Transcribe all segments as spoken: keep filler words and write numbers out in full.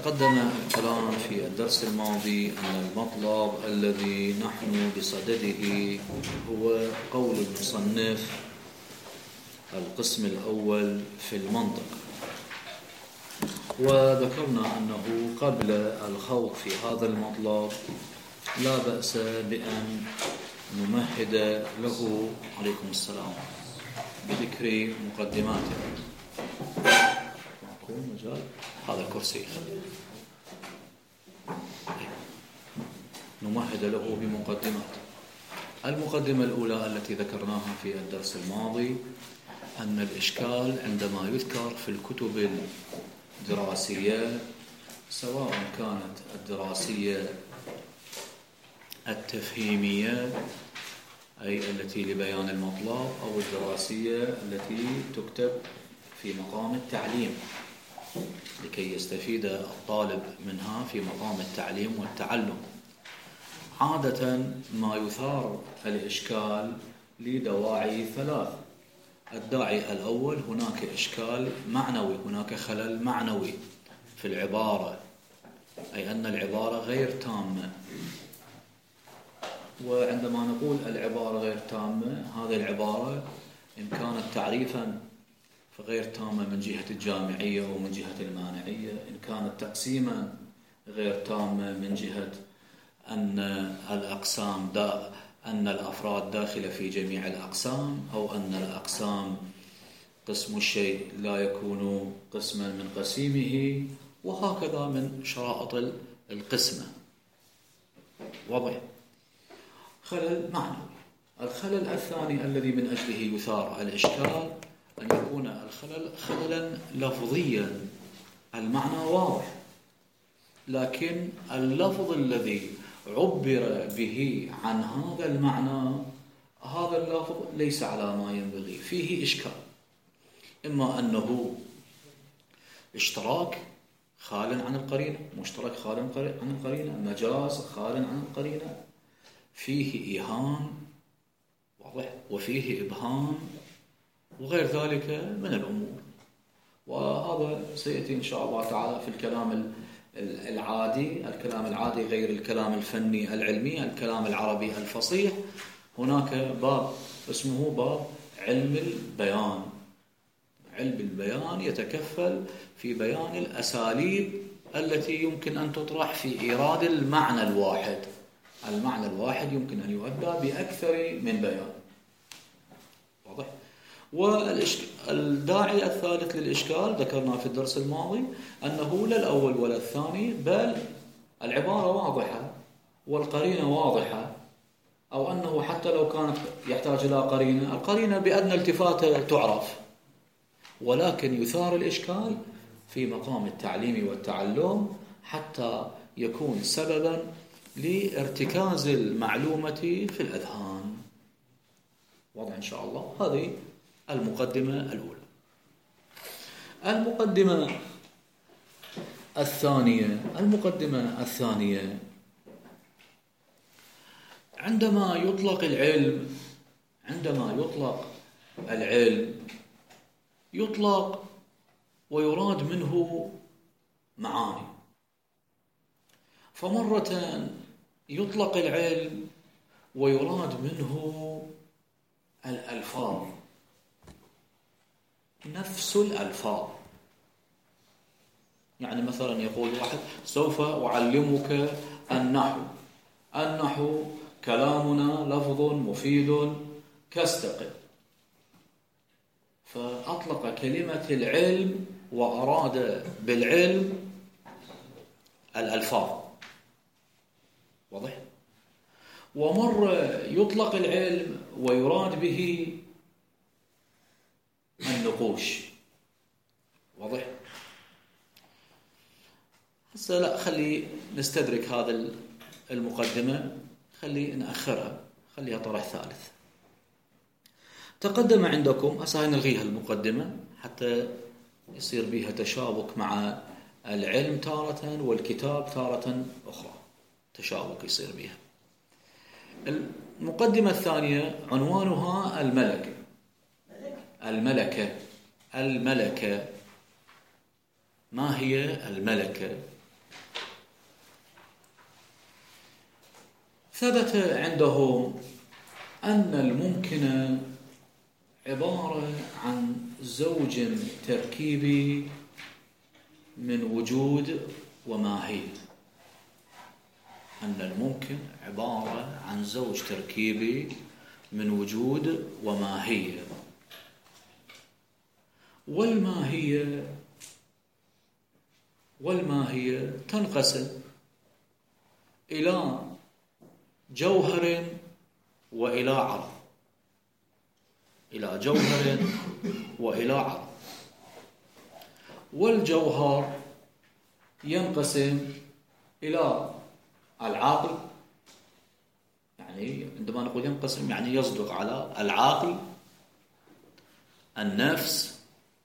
تقدم الكلام في الدرس الماضي أن المطلب الذي نحن بصدده هو قول المصنف القسم الأول في المنطق، وذكرنا أنه قبل الخوض في هذا المطلب لا بأس بأن نمهد له عليكم السلام بذكر مقدماته. مجال هذا الكرسي نمهد له بمقدمات. المقدمة الأولى التي ذكرناها في الدرس الماضي أن الإشكال عندما يذكر في الكتب الدراسية، سواء كانت الدراسية التفهيمية أي التي لبيان المطلب، أو الدراسية التي تكتب في مقام التعليم لكي يستفيد الطالب منها في مقام التعليم والتعلم، عادة ما يثار الإشكال لدواعي ثلاث. الداعي الأول، هناك إشكال معنوي، هناك خلل معنوي في العبارة، أي أن العبارة غير تامة. وعندما نقول العبارة غير تامة، هذه العبارة إن كانت تعريفا فغير تامة من جهة الجامعية ومن جهة المانعية، إن كانت تقسيما غير تامة من جهة أن الأقسام دا أن الأفراد داخلة في جميع الأقسام، أو أن الأقسام قسم الشيء لا يكون قسما من قسيمه، وهكذا من شرائط القسمة. واضح؟ خلل معنوي. الخلل الثاني الذي من أجله يثار الإشكال أن يكون الخلل خللا لفظيا، المعنى واضح لكن اللفظ الذي عبر به عن هذا المعنى، هذا اللفظ ليس على ما ينبغي، فيه إشكال. إما أنه اشتراك خال عن القرينة، مشترك خال عن القرينة، مجاز خال عن القرينة، فيه إيهام واضح وفيه إبهام وغير ذلك من الأمور. وهذا سيأتي إن شاء الله تعالى في الكلام العادي. الكلام العادي غير الكلام الفني العلمي، الكلام العربي الفصيح. هناك باب اسمه باب علم البيان. علم البيان يتكفل في بيان الأساليب التي يمكن أن تطرح في إيراد المعنى الواحد. المعنى الواحد يمكن أن يؤدى بأكثر من بيان. واضح؟ والداعي الثالث للإشكال ذكرنا في الدرس الماضي أنه لا الأول ولا الثاني، بل العبارة واضحة والقرينة واضحة، أو أنه حتى لو كانت يحتاج إلى قرينة، القرينة بأدنى التفاتة تعرف، ولكن يثار الإشكال في مقام التعليم والتعلم حتى يكون سببا لارتكاز المعلومة في الأذهان. واضح إن شاء الله؟ هذه المقدمة الأولى. المقدمة الثانية المقدمة الثانية عندما يطلق العلم عندما يطلق العلم يطلق ويراد منه معاني. فمرة يطلق العلم ويراد منه الألفاظ، نفس الألفاظ. يعني مثلا يقول واحد: سوف أعلمك النحو. النحو كلامنا لفظ مفيد كاستقل. فأطلق كلمة العلم وأراد بالعلم الألفاظ. واضح؟ ومرة يطلق العلم ويراد به النقوش. واضح؟ هسه لا، خلي نستدرك هذا المقدمة، خلي نأخرها، خليها طرح ثالث. تقدم عندكم، هسه نلغيها المقدمة حتى يصير بها تشابك مع العلم تارة والكتاب تارة أخرى، تشابك يصير بها. المقدمة الثانية عنوانها الملكة. الملكة الملكة ما هي الملكة؟ ثبت عندهم أن الممكن عبارة عن زوج تركيبي من وجود وماهية. أن الممكن عبارة عن زوج تركيبي من وجود وماهية، والماهية والماهية تنقسم إلى جوهر وإلى عرض، إلى جوهر وإلى عرض. والجوهر ينقسم إلى العاقل، يعني عندما نقول ينقسم يعني يصدق على العاقل، النفس،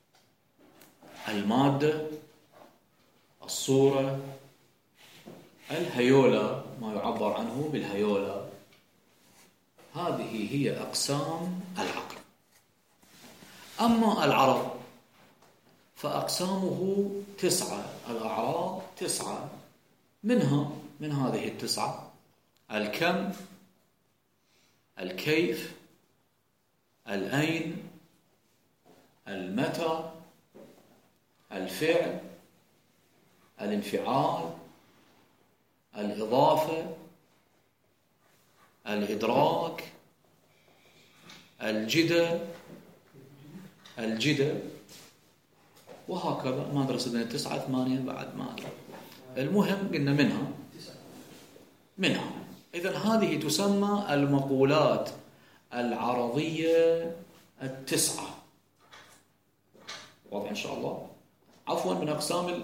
المادة، الصورة، الهيولة، ما يعبر عنه بالهيولة. هذه هي أقسام العقل. أما العرض فأقسامه تسعة، الأعراض تسعة، منها من هذه التسعة الكم، الكيف، الأين، المتى، الفعل، الانفعال، الإضافة، الإدراك، الجدة الجدة وهكذا. ما أدري سبعين تسعة ثمانية بعد ما أدري، المهم قلنا منها منها إذن هذه تسمى المقولات العرضية التسعة. واضح إن شاء الله؟ عفوا، من أقسام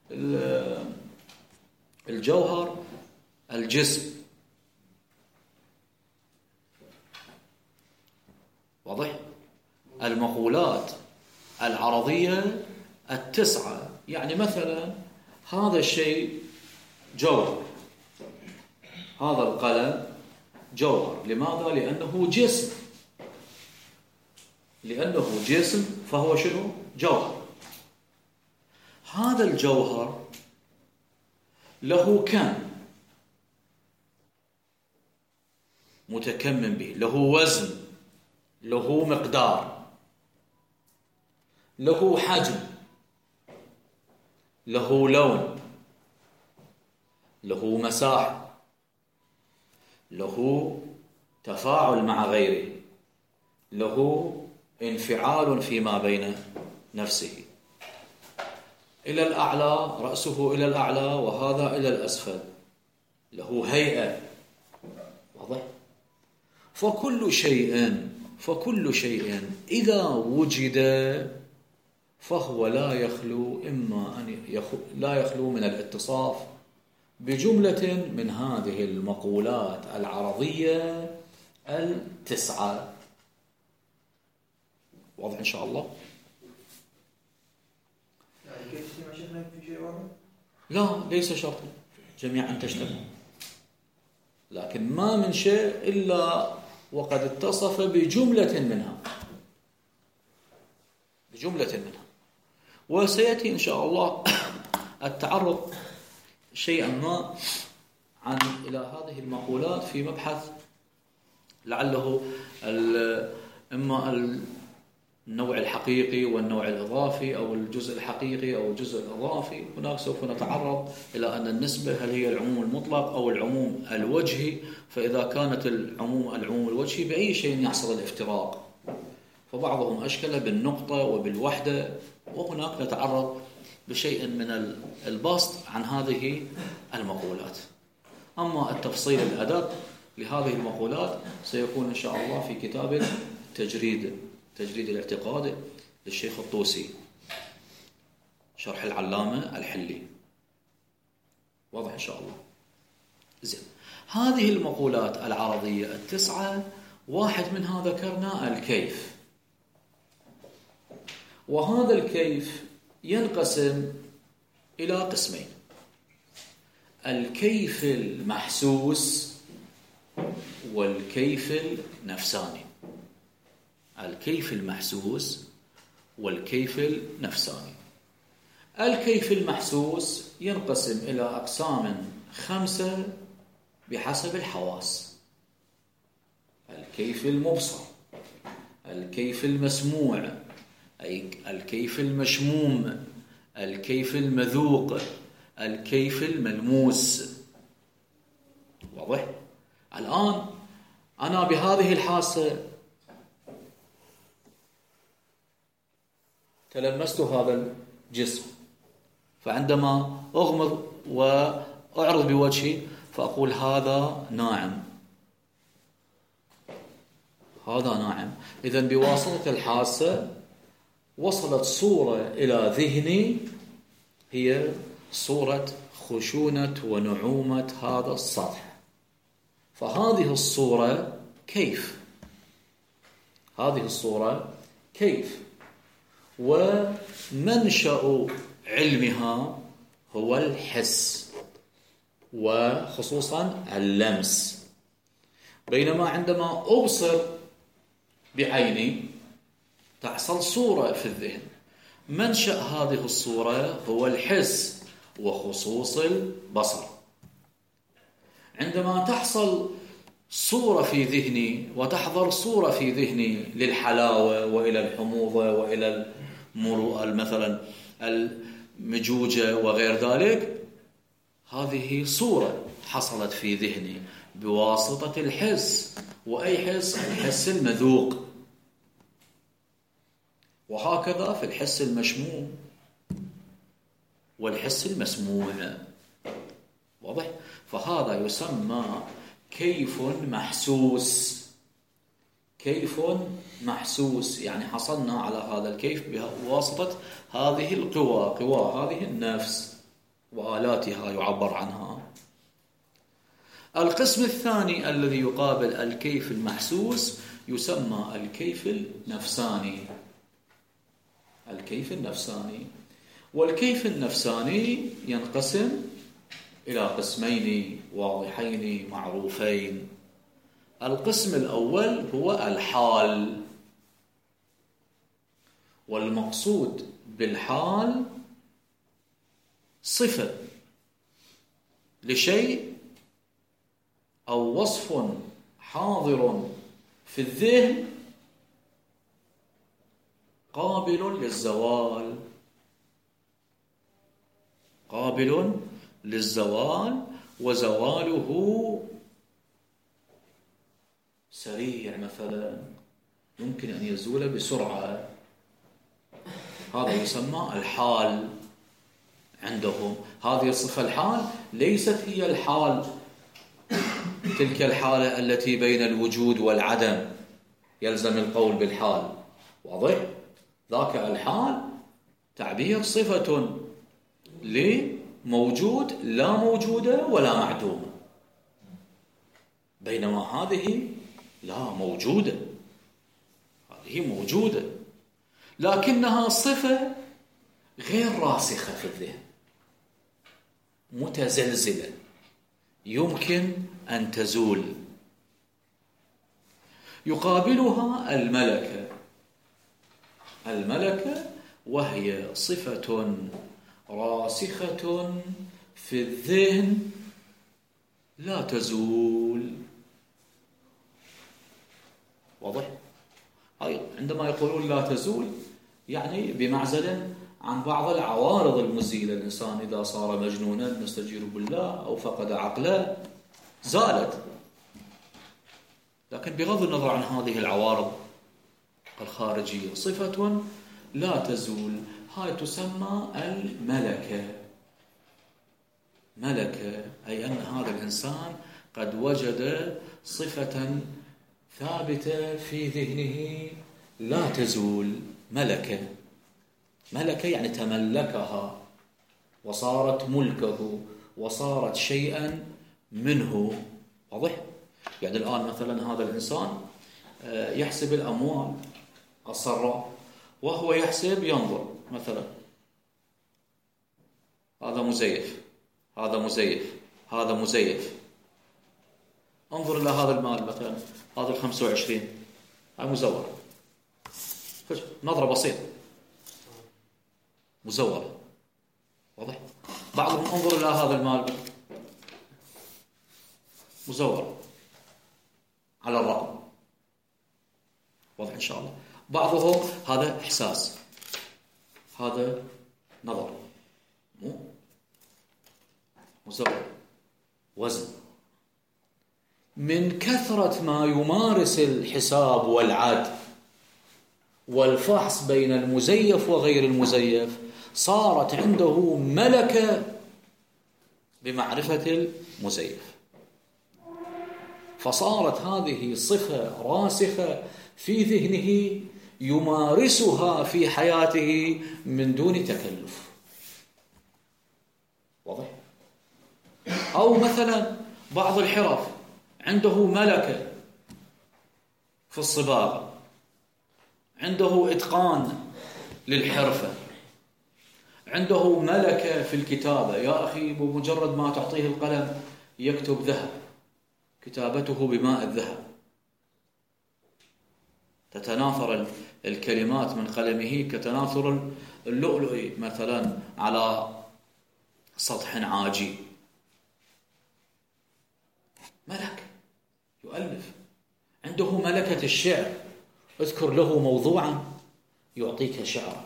الجوهر الجسم. واضح؟ المقولات العرضية التسعة، يعني مثلا هذا الشيء جوهر، هذا القلم جوهر. لماذا؟ لأنه جسم، لأنه جسم فهو شنو؟ جوهر. هذا الجوهر له كم متكمن به، له وزن، له مقدار، له حجم، له لون، له مساحة، له تفاعل مع غيره، له انفعال فيما بين نفسه، إلى الأعلى، رأسه إلى الأعلى وهذا إلى الأسفل، له هيئة. واضح؟ فكل شيء فكل شيء إذا وجد فهو لا يخلو إما أن يخلو لا يخلو من الاتصاف بجملة من هذه المقولات العرضية التسعة. واضح إن شاء الله؟ يعني كيف تجتمع شيخنا في شيء واحد؟ لا، ليس شرطا جميعا تجتمع، لكن ما من شيء إلا وقد اتصف بجملة منها بجملة منها وسيأتي إن شاء الله التعرض شيئا ما عن إلى هذه المقولات في مبحث لعله إما النوع الحقيقي والنوع الإضافي، أو الجزء الحقيقي أو الجزء الإضافي. هناك سوف نتعرض إلى أن النسبة هل هي العموم المطلق أو العموم الوجهي، فإذا كانت العموم العموم الوجهي بأي شيء يحصل الافتراق، فبعضهم أشكل بالنقطة وبالوحدة، وهناك نتعرض بشيء من البسط عن هذه المقولات. أما التفصيل الأدق لهذه المقولات سيكون إن شاء الله في كتاب التجريد تجريد الاعتقاد للشيخ الطوسي، شرح العلامة الحلي. واضح إن شاء الله؟ زين، هذه المقولات العرضية التسعة واحد منها ذكرنا الكيف، وهذا الكيف ينقسم إلى قسمين: الكيف المحسوس والكيف النفساني. الكيف المحسوس والكيف النفساني. الكيف المحسوس ينقسم إلى أقسام خمسة بحسب الحواس: الكيف المبصر، الكيف المسموع، أي الكيف المشموم، الكيف المذوق، الكيف الملموس. واضح؟ الآن أنا بهذه الحاسة تلمست هذا الجسم، فعندما أغمض وأعرض بوجهي فأقول هذا ناعم، هذا ناعم. إذن بواسطة الحاسة وصلت صورة إلى ذهني، هي صورة خشونة ونعومة هذا السطح. فهذه الصورة كيف، هذه الصورة كيف، ومنشأ علمها هو الحس وخصوصا اللمس. بينما عندما أبصر بعيني تحصل صورة في الذهن، منشأ هذه الصورة هو الحس وخصوص البصر. عندما تحصل صورة في ذهني وتحضر صورة في ذهني للحلاوة وإلى الحموضة وإلى المروءة مثلا المجوجة وغير ذلك، هذه صورة حصلت في ذهني بواسطة الحس. وأي حس؟ الحس المذوق. وهكذا في الحس المشموم والحس المسموع. واضح؟ فهذا يسمى كيف محسوس. كيف محسوس يعني حصلنا على هذا الكيف بواسطة هذه القوى، قوى هذه النفس وآلاتها يعبر عنها. القسم الثاني الذي يقابل الكيف المحسوس يسمى الكيف النفساني. الكيف النفساني. والكيف النفساني ينقسم إلى قسمين واضحين معروفين. القسم الأول هو الحال، والمقصود بالحال صفة لشيء أو وصف حاضر في الذهن قابل للزوال، قابل للزوال وزواله سريع، مثلا يمكن أن يزول بسرعة. هذا يسمى الحال عندهم. هذه الصفة الحال ليست هي الحال تلك الحالة التي بين الوجود والعدم يلزم القول بالحال. واضح؟ ذاك الحال تعبير صفة لموجود لا موجودة ولا معدومة، بينما هذه لا موجودة، هذه موجودة لكنها صفة غير راسخة في الذهن، متزلزلة، يمكن أن تزول. يقابلها الملكة. الملكة وهي صفة راسخة في الذهن لا تزول. واضح؟ عندما يقولون لا تزول يعني بمعزل عن بعض العوارض المزيلة. الإنسان إذا صار مجنونا نستجير بالله أو فقد عقله زالت، لكن بغض النظر عن هذه العوارض الخارجية صفة لا تزول. هاي تسمى الملكة. ملكة أي أن هذا الإنسان قد وجد صفة ثابتة في ذهنه لا تزول. ملكة. ملكة يعني تملكها وصارت ملكه وصارت شيئا منه. واضح؟ يعني الآن مثلا هذا الإنسان يحسب الأموال الصراء، وهو يحسب ينظر مثلا هذا مزيف، هذا مزيف، هذا مزيف. انظر إلى هذا المال مثلا، هذا الخمسة وعشرين هاي مزورة، نظرة بسيطة مزورة. واضح؟ بعضهم انظر إلى هذا المال مزور على الرقم، واضح إن شاء الله. بعضهم هذا إحساس، هذا نظر، مو مزور، وزن. من كثرة ما يمارس الحساب والعد والفحص بين المزيف وغير المزيف صارت عنده ملكة بمعرفة المزيف، فصارت هذه صفة راسخة في ذهنه يمارسها في حياته من دون تكلف، واضح؟ أو مثلا بعض الحرف عنده ملكة في الصباغة، عنده إتقان للحرفة، عنده ملكة في الكتابة. يا أخي بمجرد ما تعطيه القلم يكتب ذهب، كتابته بماء الذهب، تتناثر الكلمات من قلمه كتناثر اللؤلؤ مثلا على سطح عاجي. ملك يؤلف. عنده ملكة الشعر، اذكر له موضوعا يعطيك شعرا.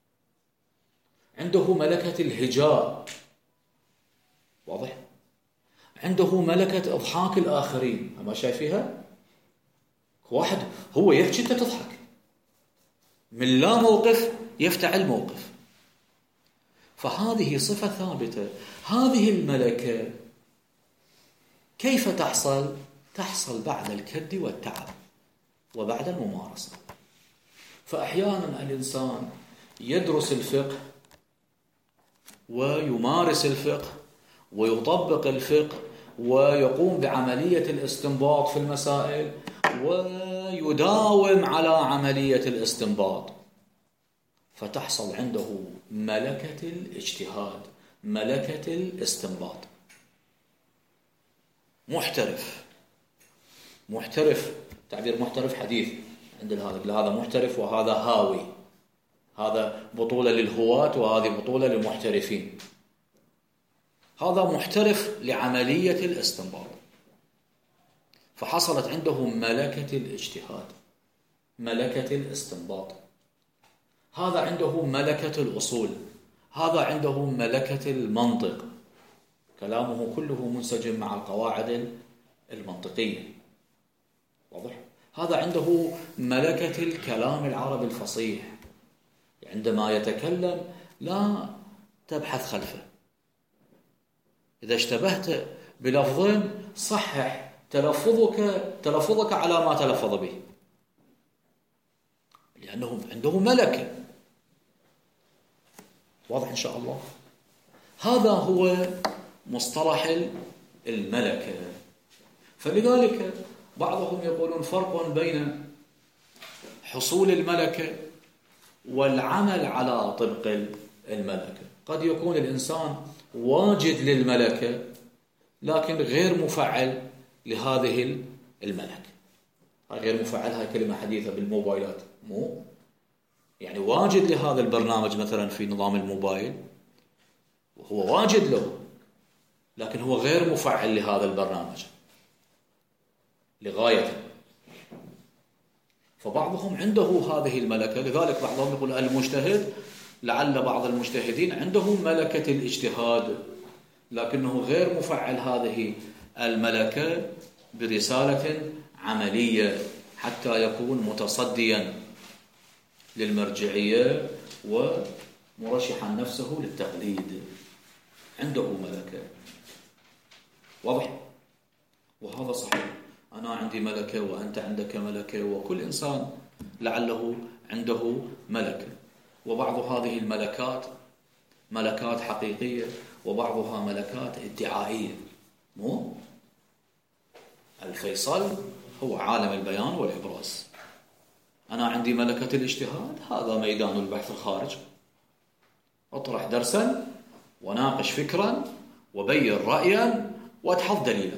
عنده ملكة الهجاء، واضح؟ عنده ملكة إضحاك الآخرين. أما شايفيها؟ واحد هو يحكي أنت تضحك، من لا موقف يفتعل موقف. فهذه صفة ثابتة. هذه الملكة كيف تحصل؟ تحصل بعد الكد والتعب وبعد الممارسة. فأحيانا الإنسان يدرس الفقه ويمارس الفقه ويطبق الفقه ويقوم بعملية الاستنباط في المسائل ويداوم على عملية الاستنباط، فتحصل عنده ملكة الاجتهاد، ملكة الاستنباط. محترف، محترف تعبير محترف حديث عند هذا، هذا محترف وهذا هاوي، هذا بطولة للهواة وهذه بطولة للمحترفين. هذا محترف لعملية الاستنباط، فحصلت عنده ملكة الاجتهاد، ملكة الاستنباط. هذا عنده ملكة الأصول، هذا عنده ملكة المنطق، كلامه كله منسجم مع القواعد المنطقية، واضح؟ هذا عنده ملكة الكلام العربي الفصيح، عندما يتكلم لا تبحث خلفه، إذا اشتبهت بلفظ صحح تلفظك تلفظك على ما تلفظ به، لأنه عنده ملكة، واضح إن شاء الله. هذا هو مصطلح الملكة. فلذلك بعضهم يقولون فرق بين حصول الملكة والعمل على طبق الملكة. قد يكون الإنسان واجد للملكة لكن غير مفعل لهذه الملكة. غير مفعل هاي كلمة حديثة بالموبايلات، مو يعني واجد لهذا البرنامج مثلا في نظام الموبايل وهو واجد له، لكن هو غير مفعل لهذا البرنامج لغاية. فبعضهم عنده هذه الملكة، لذلك بعضهم يقول المجتهد، لعل بعض المجتهدين عندهم ملكة الاجتهاد لكنه غير مفعل هذه الملكة برسالة عملية حتى يكون متصديا للمرجعية ومرشحا نفسه للتقليد. عنده ملكة، واضح؟ وهذا صحيح، أنا عندي ملكة وأنت عندك ملكة وكل إنسان لعله عنده ملكة. وبعض هذه الملكات ملكات حقيقية وبعضها ملكات ادعائية. مو الفيصل هو عالم البيان والإبراز. أنا عندي ملكة الاجتهاد، هذا ميدان البحث الخارج، أطرح درسا وناقش فكرا وبين رأيا واتحض دليلا،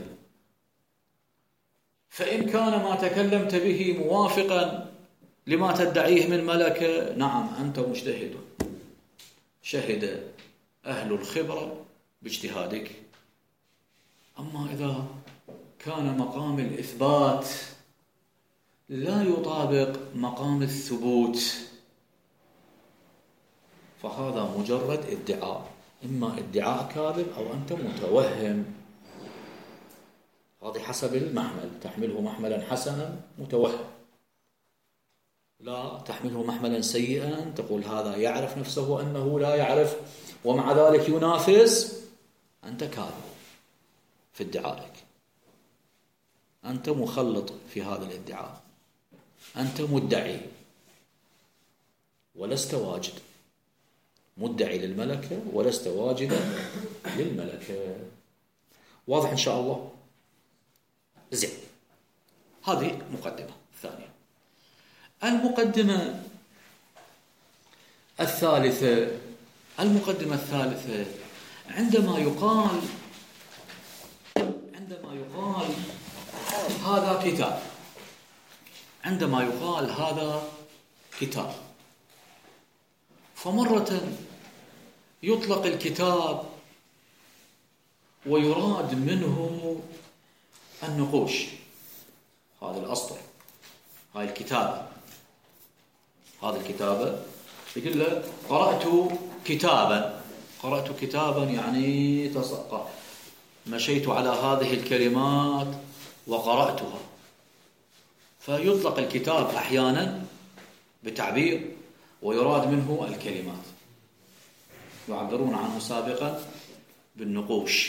فإن كان ما تكلمت به موافقا لما تدعيه من ملكة، نعم أنت مجتهد. شهد أهل الخبرة باجتهادك. أما إذا كان مقام الإثبات لا يطابق مقام الثبوت فهذا مجرد ادعاء، إما ادعاء كاذب أو أنت متوهم. هذه حسب المحمل، تحمله محملا حسنا متوهم، لا تحمله محملا سيئا تقول هذا يعرف نفسه أنه لا يعرف ومع ذلك ينافس، أنت كاذب في ادعائك، أنت مخلط في هذا الادعاء، أنت مدعي ولست واجد، مدعي للملكة ولست واجدا للملكة. واضح إن شاء الله؟ زين، هذه مقدمة ثانية. المقدمة الثالثة المقدمة الثالثة عندما يقال عندما يقال هذا كتاب عندما يقال هذا كتاب فمرة يطلق الكتاب ويراد منه النقوش، هذا الأسطر، هاي الكتابة، هذه الكتابة يقول له قرأت كتابا، قرأت كتابا يعني تصقى مشيت على هذه الكلمات وقرأتها. فيطلق الكتاب أحيانا بتعبير ويراد منه الكلمات، يعبرون عنه سابقا بالنقوش.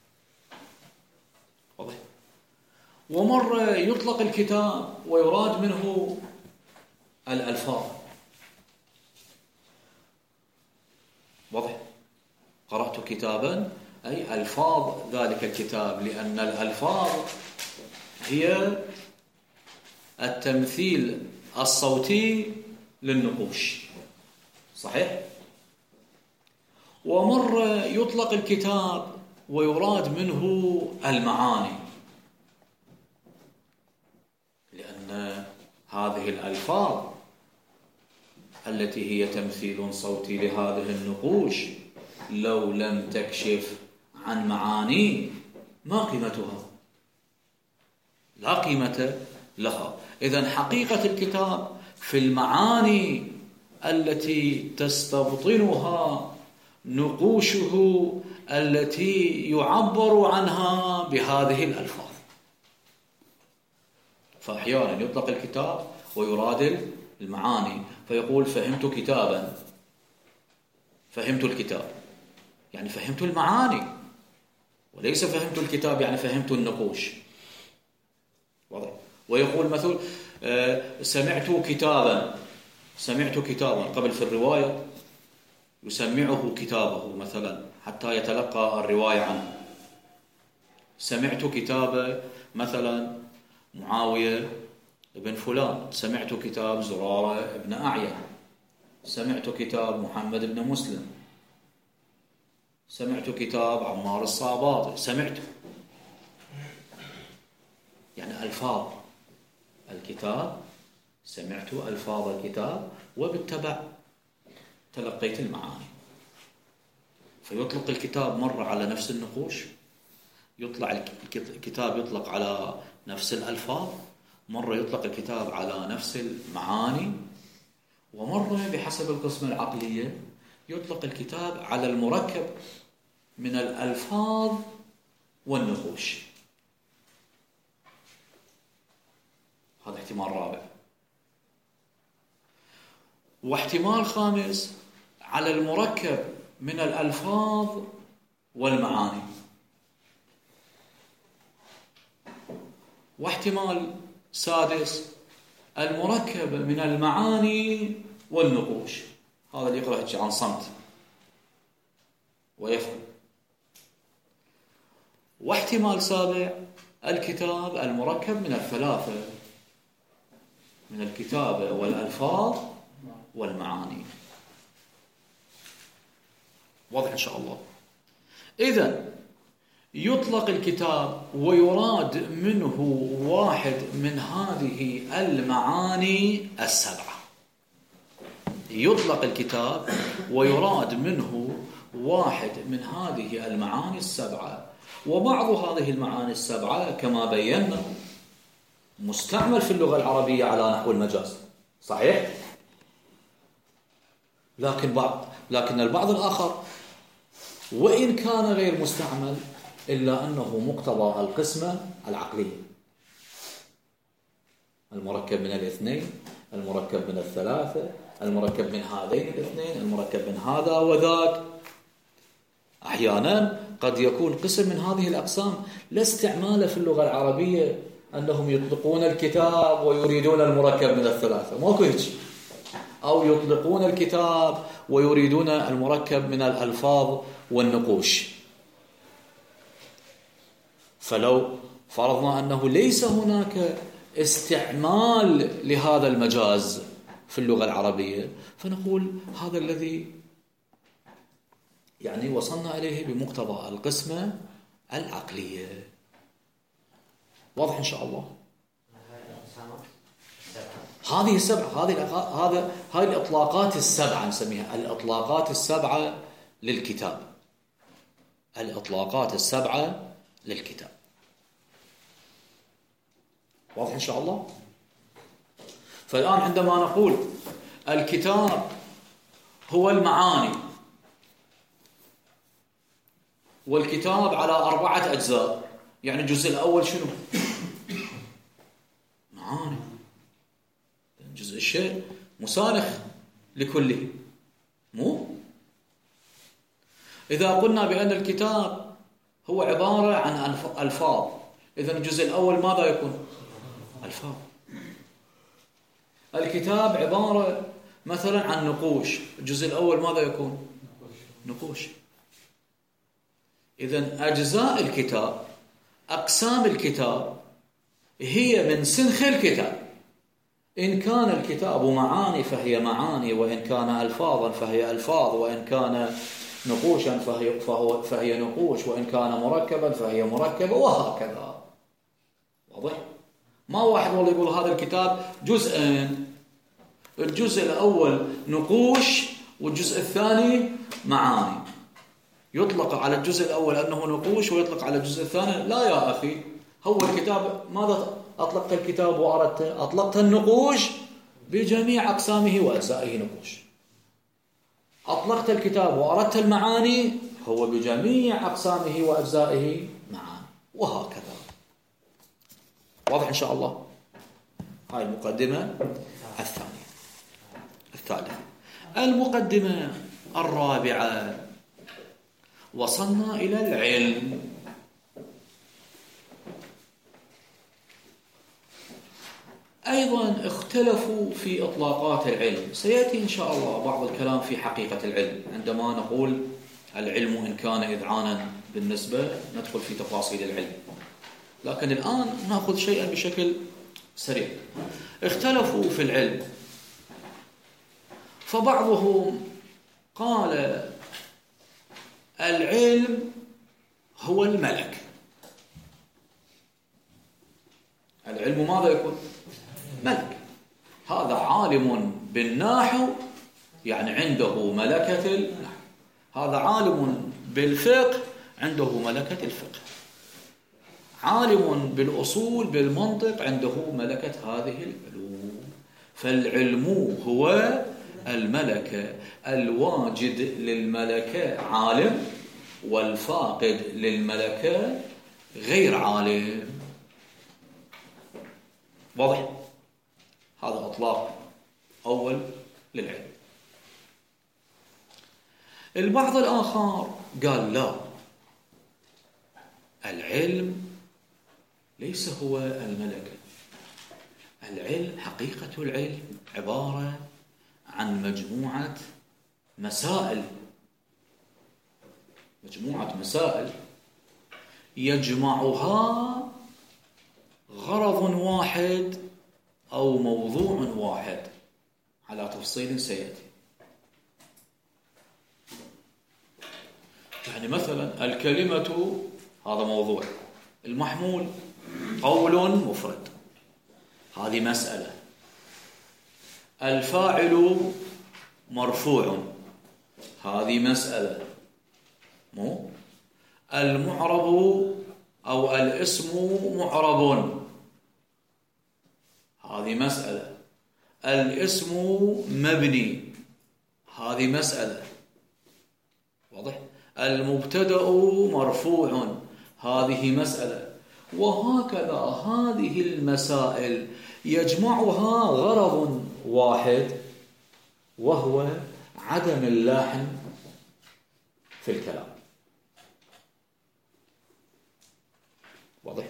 واضح؟ ومرة يطلق الكتاب ويراد منه الألفاظ. واضح؟ قرأت كتابا أي ألفاظ ذلك الكتاب، لأن الألفاظ هي التمثيل الصوتي للنقوش. صحيح؟ ومرة يطلق الكتاب ويراد منه المعاني، لأن هذه الألفاظ التي هي تمثيل صوتي لهذه النقوش لو لم تكشف عن معاني ما قيمتها؟ لا قيمة لها. إذن حقيقة الكتاب في المعاني التي تستبطنها نقوشه التي يعبر عنها بهذه الألفاظ. فأحيانا يطلق الكتاب ويراد المعاني، فيقول فهمت كتابا، فهمت الكتاب يعني فهمت المعاني، وليس فهمت الكتاب يعني فهمت النقوش. واضح؟ ويقول مثل سمعت كتابا، سمعت كتابا قبل في الرواية يسمعه كتابه مثلا حتى يتلقى الرواية عنه. سمعت كتاب مثلا معاوية ابن فلان، سمعت كتاب زرارة ابن أعين، سمعت كتاب محمد بن مسلم، سمعت كتاب عمار الصاباطي، سمعت يعني ألفاظ الكتاب، سمعت ألفاظ الكتاب وبالتبع تلقيت المعاني. فيطلق الكتاب مرة على نفس النقوش، يطلع الكتاب يطلق على نفس الألفاظ، مرة يطلق الكتاب على نفس المعاني، ومرة بحسب القسمة العقلية يطلق الكتاب على المركب من الألفاظ والنقوش. هذا احتمال رابع. واحتمال خامس على المركب من الألفاظ والمعاني. واحتمال سادس المركب من المعاني والنقوش. هذا اللي يقرأ عن صمت ويفهم. واحتمال سابع الكتاب المركب من الثلاثة، من الكتابة والألفاظ والمعاني. واضح إن شاء الله؟ إذن يطلق الكتاب ويراد منه واحد من هذه المعاني السبعة. يطلق الكتاب ويراد منه واحد من هذه المعاني السبعة، وبعض هذه المعاني السبعة كما بينا مستعمل في اللغة العربية على نحو المجاز، صحيح؟ لكن بعض لكن البعض الآخر وإن كان غير مستعمل إلا أنه مقتضى القسمة العقلية، المركب من الاثنين، المركب من الثلاثة، المركب من هذين الاثنين، المركب من هذا وذاك. أحيانا قد يكون قسم من هذه الأقسام لا استعمال في اللغة العربية، أنهم يطلقون الكتاب ويريدون المركب من الثلاثة، ماكو هيك، أو يطلقون الكتاب ويريدون المركب من الألفاظ والنقوش. فلو فرضنا أنه ليس هناك استعمال لهذا المجاز في اللغة العربية، فنقول هذا الذي يعني وصلنا إليه بمقتضى القسمة العقلية. واضح إن شاء الله؟ هذه السبعة، هذه هذا هذه الإطلاقات السبعة نسميها الإطلاقات السبعة للكتاب. الإطلاقات السبعة للكتاب. واضح إن شاء الله؟ فالآن عندما نقول الكتاب هو المعاني، والكتاب على أربعة أجزاء، يعني الجزء الأول شنو؟ معاني. جزء الشيء مسانخ لكله، مو؟ إذا قلنا بأن الكتاب هو عبارة عن ألفاظ، إذن الجزء الأول ماذا يكون؟ ألفاظ. الكتاب عبارة مثلا عن نقوش، الجزء الأول ماذا يكون؟ نقوش. إذن أجزاء الكتاب، أقسام الكتاب هي من سنخ الكتاب. إن كان الكتاب معاني فهي معاني، وإن كان ألفاظا فهي ألفاظ، وإن كان نقوشا فهي, فهو فهي نقوش، وإن كان مركبا فهي مركبة، وهكذا. واضح؟ ما واحد والله يقول هذا الكتاب جزءين، الجزء الأول نقوش والجزء الثاني معاني، يطلق على الجزء الأول أنه نقوش ويطلق على الجزء الثاني لا يا أخي. هو الكتاب ماذا أطلقت الكتاب وأردت؟ أطلقت النقوش بجميع أقسامه وأجزائه نقوش. أطلقت الكتاب وأردت المعاني، هو بجميع أقسامه وأجزائه معاني، وهكذا. واضح إن شاء الله؟ هاي المقدمة الثانية. الثالثة المقدمة الرابعة، وصلنا إلى العلم. أيضا اختلفوا في إطلاقات العلم، سيأتي إن شاء الله بعض الكلام في حقيقة العلم عندما نقول العلم إن كان إذعانا بالنسبة، ندخل في تفاصيل العلم، لكن الآن نأخذ شيئا بشكل سريع. اختلفوا في العلم، فبعضهم قال العلم هو الملك. العلم ماذا يكون؟ ملك. هذا عالم بالنحو، يعني عنده ملكة النحو. هذا عالم بالفقه، عنده ملكة الفقه. عالم بالأصول بالمنطق، عنده ملكة هذه العلوم. فالعلم هو الملكة. الواجد للملكة عالم، والفاقد للملكة غير عالم. واضح؟ هذا إطلاق أول للعلم. البعض الآخر قال لا، العلم ليس هو الملكة. العلم، حقيقة العلم عبارة عن مجموعة مسائل، مجموعة مسائل يجمعها غرض واحد أو موضوع واحد، على تفصيل سيأتي. يعني مثلا الكلمة هذا موضوع، المحمول قول مفرد هذه مسألة، الفاعل مرفوع هذه مسألة، مو المعرب أو الاسم معرب، هذه مسألة. الاسم مبني، هذه مسألة. واضح؟ المبتدأ مرفوع، هذه مسألة. وهكذا هذه المسائل يجمعها غرض واحد، وهو عدم اللحن في الكلام. واضح؟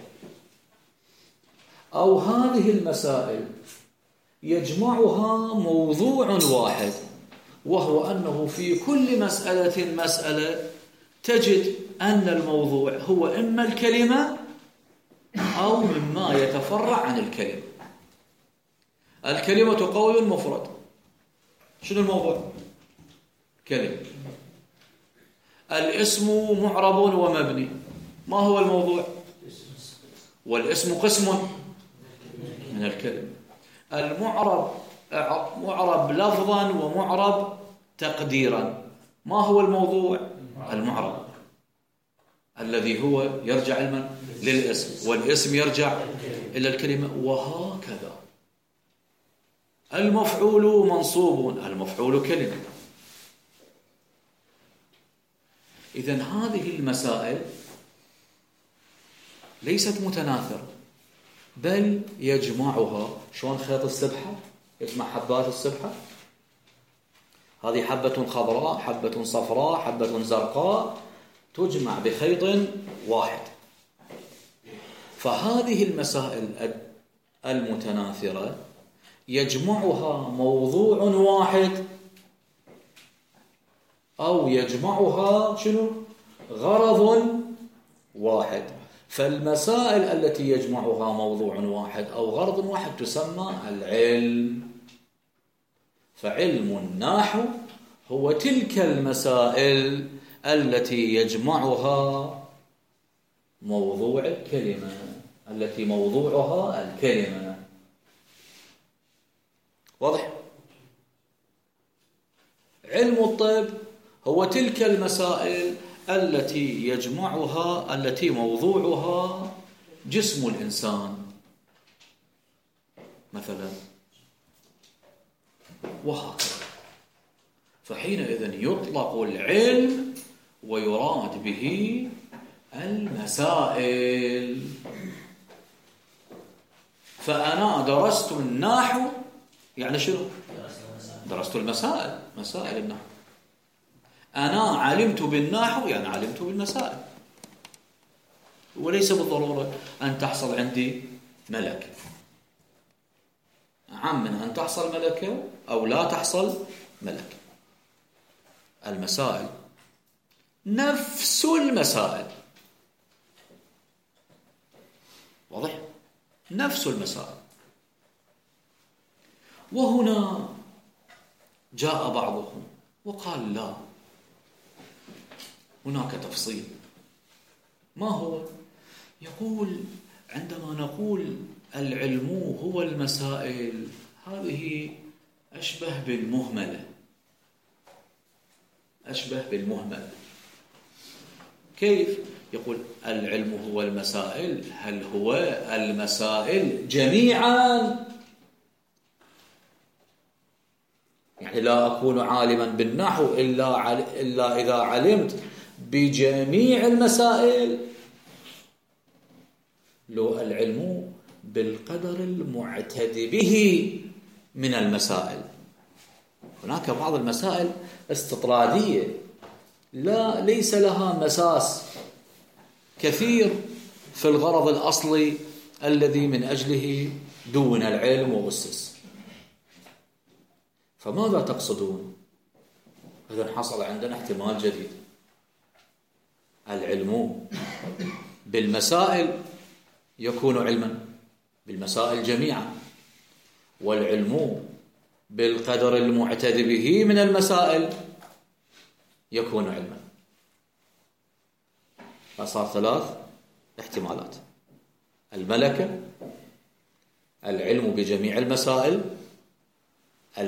أو هذه المسائل يجمعها موضوع واحد، وهو أنه في كل مسألة مسألة تجد أن الموضوع هو إما الكلمة أو مما يتفرع عن الكلمة. الكلمة قول مفرد، شنو الموضوع؟ كلمة. الاسم معرب ومبني، ما هو الموضوع؟ والاسم قسم من الكلمة. المعرب معرب لفظا ومعرب تقديرا، ما هو الموضوع؟ المعرب الذي هو يرجع للاسم، والاسم يرجع إلى الكلمة. وهكذا المفعول منصوب، المفعول كلمة. إذن هذه المسائل ليست متناثرة، بل يجمعها. شلون خيط السبحة يجمع حبات السبحة؟ هذه حبة خضراء، حبة صفراء، حبة زرقاء، تجمع بخيط واحد. فهذه المسائل المتناثرة يجمعها موضوع واحد، أو يجمعها شنو؟ غرض واحد. فالمسائل التي يجمعها موضوع واحد أو غرض واحد تسمى العلم. فعلم النحو هو تلك المسائل التي يجمعها موضوع الكلمة، التي موضوعها الكلمة. واضح؟ علم الطب هو تلك المسائل التي يجمعها، التي موضوعها جسم الإنسان مثلا، وهكذا. فحينئذ يطلق العلم ويراد به المسائل. فأنا درست النحو يعني شنو؟ درست المسائل، مسائل النحو. أنا علمت بالنحو يعني علمت بالمسائل. وليس بالضرورة أن تحصل عندي ملكة، عم من أن تحصل ملكة أو لا تحصل ملكة. المسائل نفس المسائل. واضح؟ نفس المسائل. وهنا جاء بعضهم وقال لا، هناك تفصيل. ما هو؟ يقول عندما نقول العلم هو المسائل، هذه أشبه بالمهملة، أشبه بالمهملة. كيف؟ يقول العلم هو المسائل، هل هو المسائل جميعا؟ يعني لا أكون عالما بالنحو إلا, إلا إذا علمت بجميع المسائل. لو العلم بالقدر المعتد به من المسائل. هناك بعض المسائل استطرادية، لا ليس لها مساس كثير في الغرض الأصلي الذي من أجله دون العلم وأسس. فماذا تقصدون؟ إذن حصل عندنا احتمال جديد. العلم بالمسائل يكون علما بالمسائل جميعا، والعلم بالقدر المعتد به من المسائل يكون علما. فصار ثلاث احتمالات: الملكة، العلم بجميع المسائل،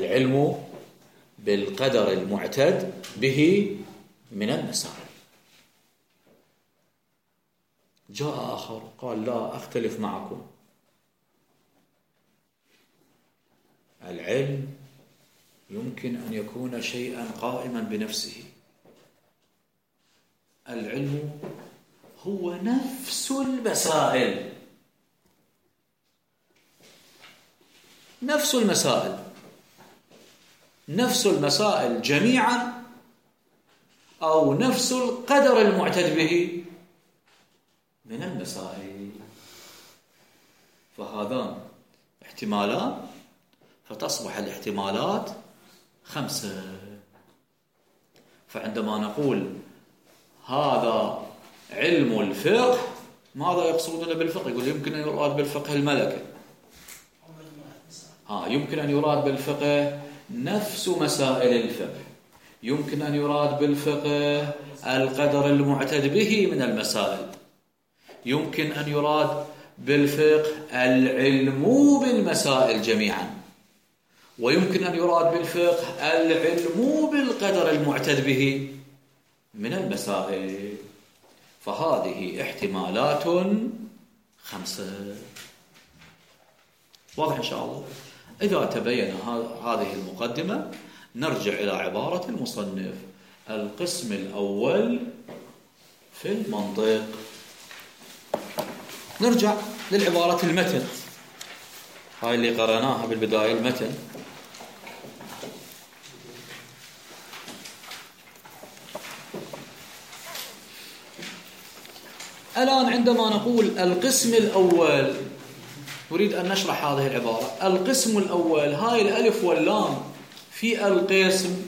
العلم بالقدر المعتد به من المسائل. جاء آخر قال لا أختلف معكم، العلم يمكن أن يكون شيئا قائما بنفسه، العلم هو نفس المسائل، نفس المسائل نفس المسائل جميعا، أو نفس القدر المعتد به من المسائل. فهذان احتمالان، فتصبح الاحتمالات خمسة. فعندما نقول هذا علم الفقه، ماذا يقصدون بالفقه؟ يقول يمكن أن يراد بالفقه الملكة، ها يمكن أن يراد بالفقه نفس مسائل الفقه، يمكن أن يراد بالفقه القدر المعتد به من المسائل، يمكن أن يراد بالفقه العلم بالمسائل جميعا، ويمكن أن يراد بالفقه العلم بالقدر المعتد به من المسائل. فهذه احتمالات خمسة. واضح إن شاء الله؟ إذا تبين هذه المقدمة نرجع إلى عبارة المصنف: القسم الأول في المنطق. نرجع للعبارة المتن، هاي اللي قرأناها بالبداية، المتن. الآن عندما نقول القسم الأول نريد أن نشرح هذه العبارة. القسم الأول، هاي الألف واللام في القسم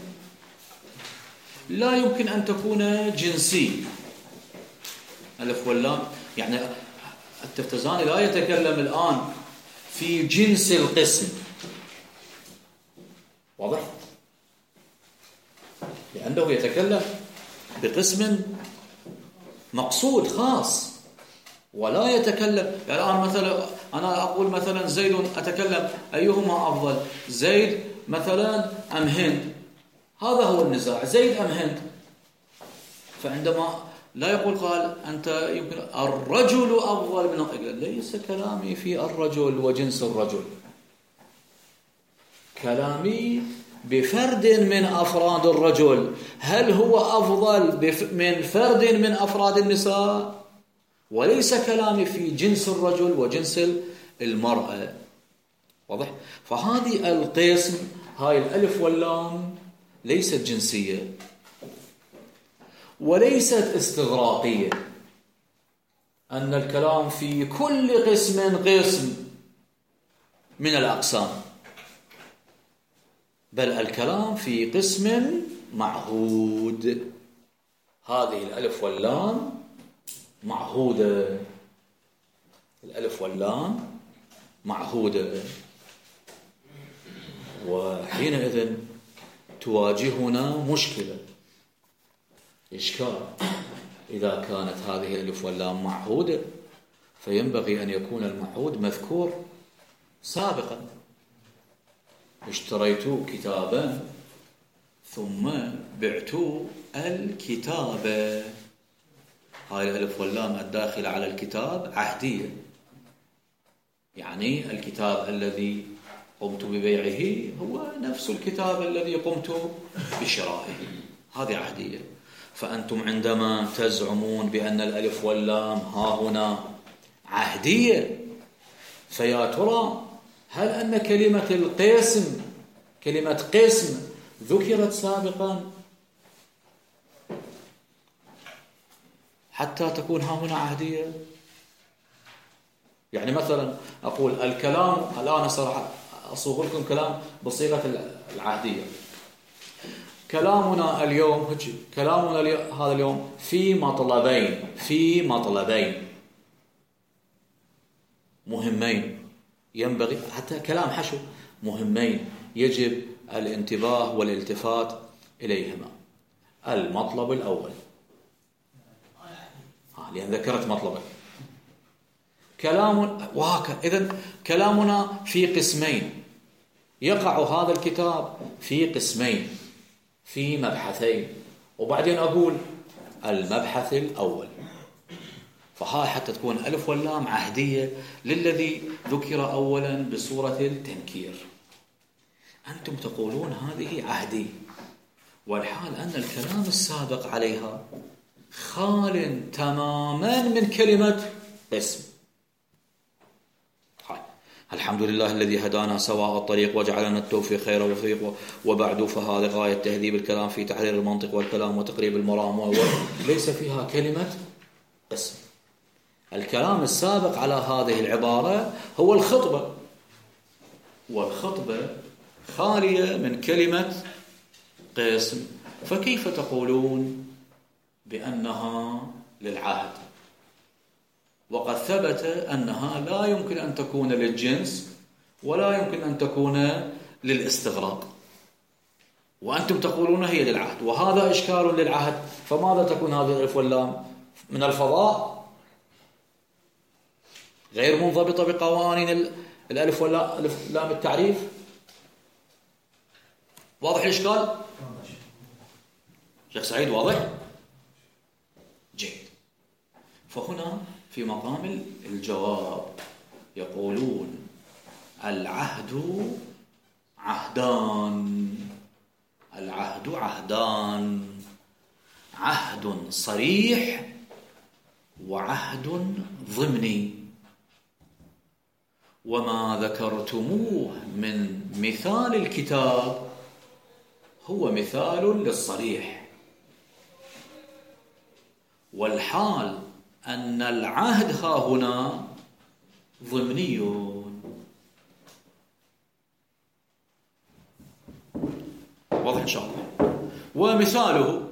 لا يمكن أن تكون جنسي. ألف واللام يعني التفتزاني لا يتكلم الآن في جنس القسم، واضح؟ لأنه يتكلم بقسم مقصود خاص، ولا يتكلم يعني الآن مثلا أنا أقول مثلا زيد، أتكلم أيهما أفضل، زيد مثلا أم هند، هذا هو النزاع، زيد أم هند. فعندما لا يقول قال أنت يمكن الرجل أفضل من، ليس كلامي في الرجل وجنس الرجل، كلامي بفرد من أفراد الرجل، هل هو أفضل من فرد من أفراد النساء؟ وليس كلامي في جنس الرجل وجنس المرأة، واضح؟ فهذه القسم، هاي الألف واللام ليست جنسية وليست استغراقية، أن الكلام في كل قسم قسم من الأقسام، بل الكلام في قسم معهود. هذه الألف واللام معهودة، الألف واللام معهودة، وحينئذ تواجهنا مشكلة، إشكال. إذا كانت هذه الألف واللام معهودة فينبغي أن يكون المعهود مذكور سابقا. اشتريت كتابا ثم بعت الكتابة، هاي الألف واللام الداخلة على الكتاب عهدية، يعني الكتاب الذي قمت ببيعه هو نفس الكتاب الذي قمت بشرائه، هذه عهدية. فأنتم عندما تزعمون بأن الألف واللام ها هنا عهدية، فيا ترى هل أن كلمة القسم، كلمة قسم ذكرت سابقا حتى تكون ها هنا عهدية؟ يعني مثلا أقول الكلام، الآن صراحة أصوغ لكم كلام بصيغة العهدية. كلامنا اليوم، كلامنا هذا اليوم في مطلبين، في مطلبين مهمين، ينبغي حتى كلام حشو مهمين يجب الانتباه والالتفات إليهما. المطلب الأول، لأن ذكرت مطلبا، كلام وهكذا. إذن كلامنا في قسمين، يقع هذا الكتاب في قسمين، في مبحثين، وبعدين أقول المبحث الأول. فهاي حتى تكون ألف واللام عهدية للذي ذكر أولا بصورة التنكير. أنتم تقولون هذه عهدي، والحال أن الكلام السابق عليها خال تماما من كلمة اسم. الحمد لله الذي هدانا سواء الطريق وجعلنا التوفيق خير وفيق، وبعد فهذا غاية تهذيب الكلام في تحرير المنطق والكلام وتقريب المرام، ليس فيها كلمة اسم. الكلام السابق على هذه العبارة هو الخطبة، والخطبة خالية من كلمة قسم، فكيف تقولون بأنها للعهد وقد ثبت أنها لا يمكن أن تكون للجنس ولا يمكن أن تكون للاستغراق، وأنتم تقولون هي للعهد، وهذا إشكال للعهد. فماذا تكون هذه الألف واللام؟ من الفضاء، غير منضبطة بقوانين الألف واللام التعريف. واضح الإشكال؟ شيخ سعيد واضح؟ جيد. فهنا في مقام الجواب يقولون العهد عهدان، العهد عهدان، عهد صريح وعهد ضمني، وما ذكرتموه من مثال الكتاب هو مثال للصريح، والحال أن العهد ها هنا ضمني. واضح إن شاء الله. ومثاله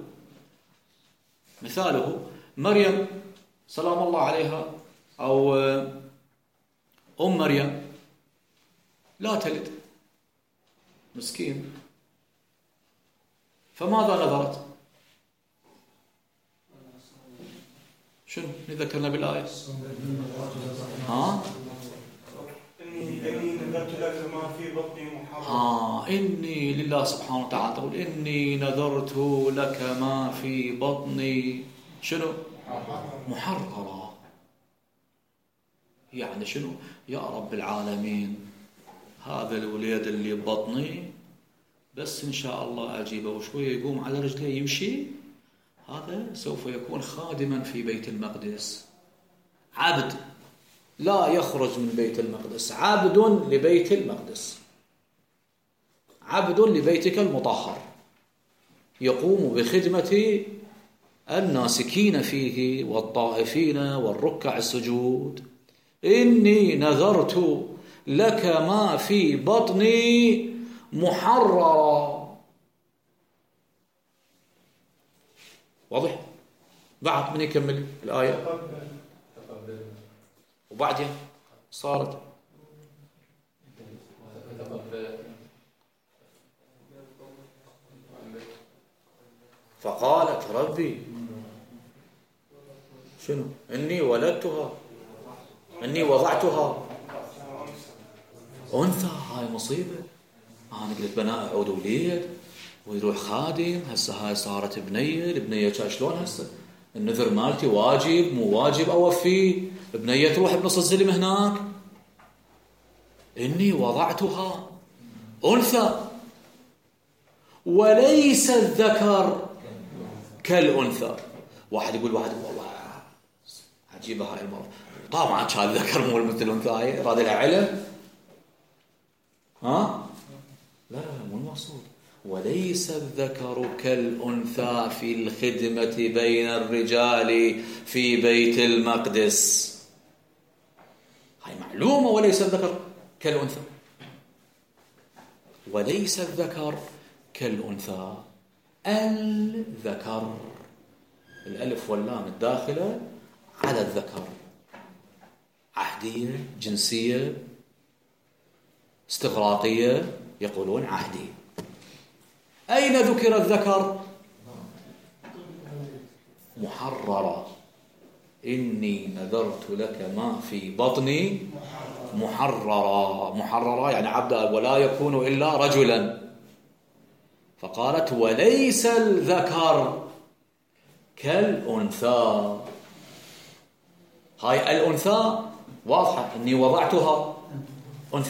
مثاله مريم سلام الله عليها، أو أم مريم لا تلد، مسكين، فماذا نظرت؟ شنو ذكرنا بالآية؟ ها؟ إني نذرت لك ما في بطني محررا. ها إني لله سبحانه وتعالى تقول إني نذرت لك ما في بطني شنو؟ محررا. يعني شنو؟ يا رب العالمين هذا الوليد اللي ببطني بس إن شاء الله أجيبه وشوية يقوم على رجليه يمشي، هذا سوف يكون خادما في بيت المقدس، عبد لا يخرج من بيت المقدس، عبد لبيت المقدس، عبد لبيتك المطهر، يقوم بخدمة الناسكين فيه والطائفين والركع السجود. إني نذرت لك ما في بطني محررا. واضح؟ بعد من يكمل الآية وبعدين صارت فقالت ربي شنو؟ إني ولدتها، إني وضعتها أنثى. هاي مصيبة. أنا قلت بناء عود وليد ويروح خادم، هسه هاي صارت بنية. البنية شلون هسه؟ النذر مالتي واجب مو واجب أوفيه؟ بنية تروح بنص الزلم هناك. إني وضعتها أنثى وليس الذكر كالأنثى. واحد يقول واحد والله عجيبة هاي المرة، طبعا كان الذكر مو مثل الأنثى، هاي راد لها علم. ها؟ لا مو المقصود. وليس الذكر كالأنثى في الخدمة بين الرجال في بيت المقدس. هاي معلومة، وليس الذكر كالأنثى، وليس الذكر كالأنثى. الذكر الألف واللام الداخلة على الذكر، عهدية، جنسية، استغراقية، يقولون عهدي. أين ذكر الذكر؟ محررة. إني نذرت لك ما في بطني محررة. محررة يعني عبدا ولا يكون إلا رجلا. فقالت وليس الذكر كالأنثى. هاي الأنثى واضحة أني وضعتها أنثى،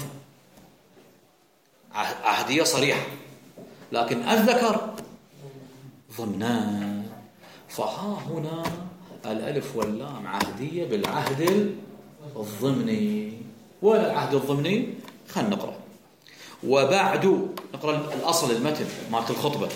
عهدية صريحة، لكن الذكر ضمنان. فها هنا الألف واللام عهدية بالعهد الضمني. ولا العهد الضمني؟ خلينا نقرأ. وبعد، نقرأ الأصل المتن مالت الخطبة.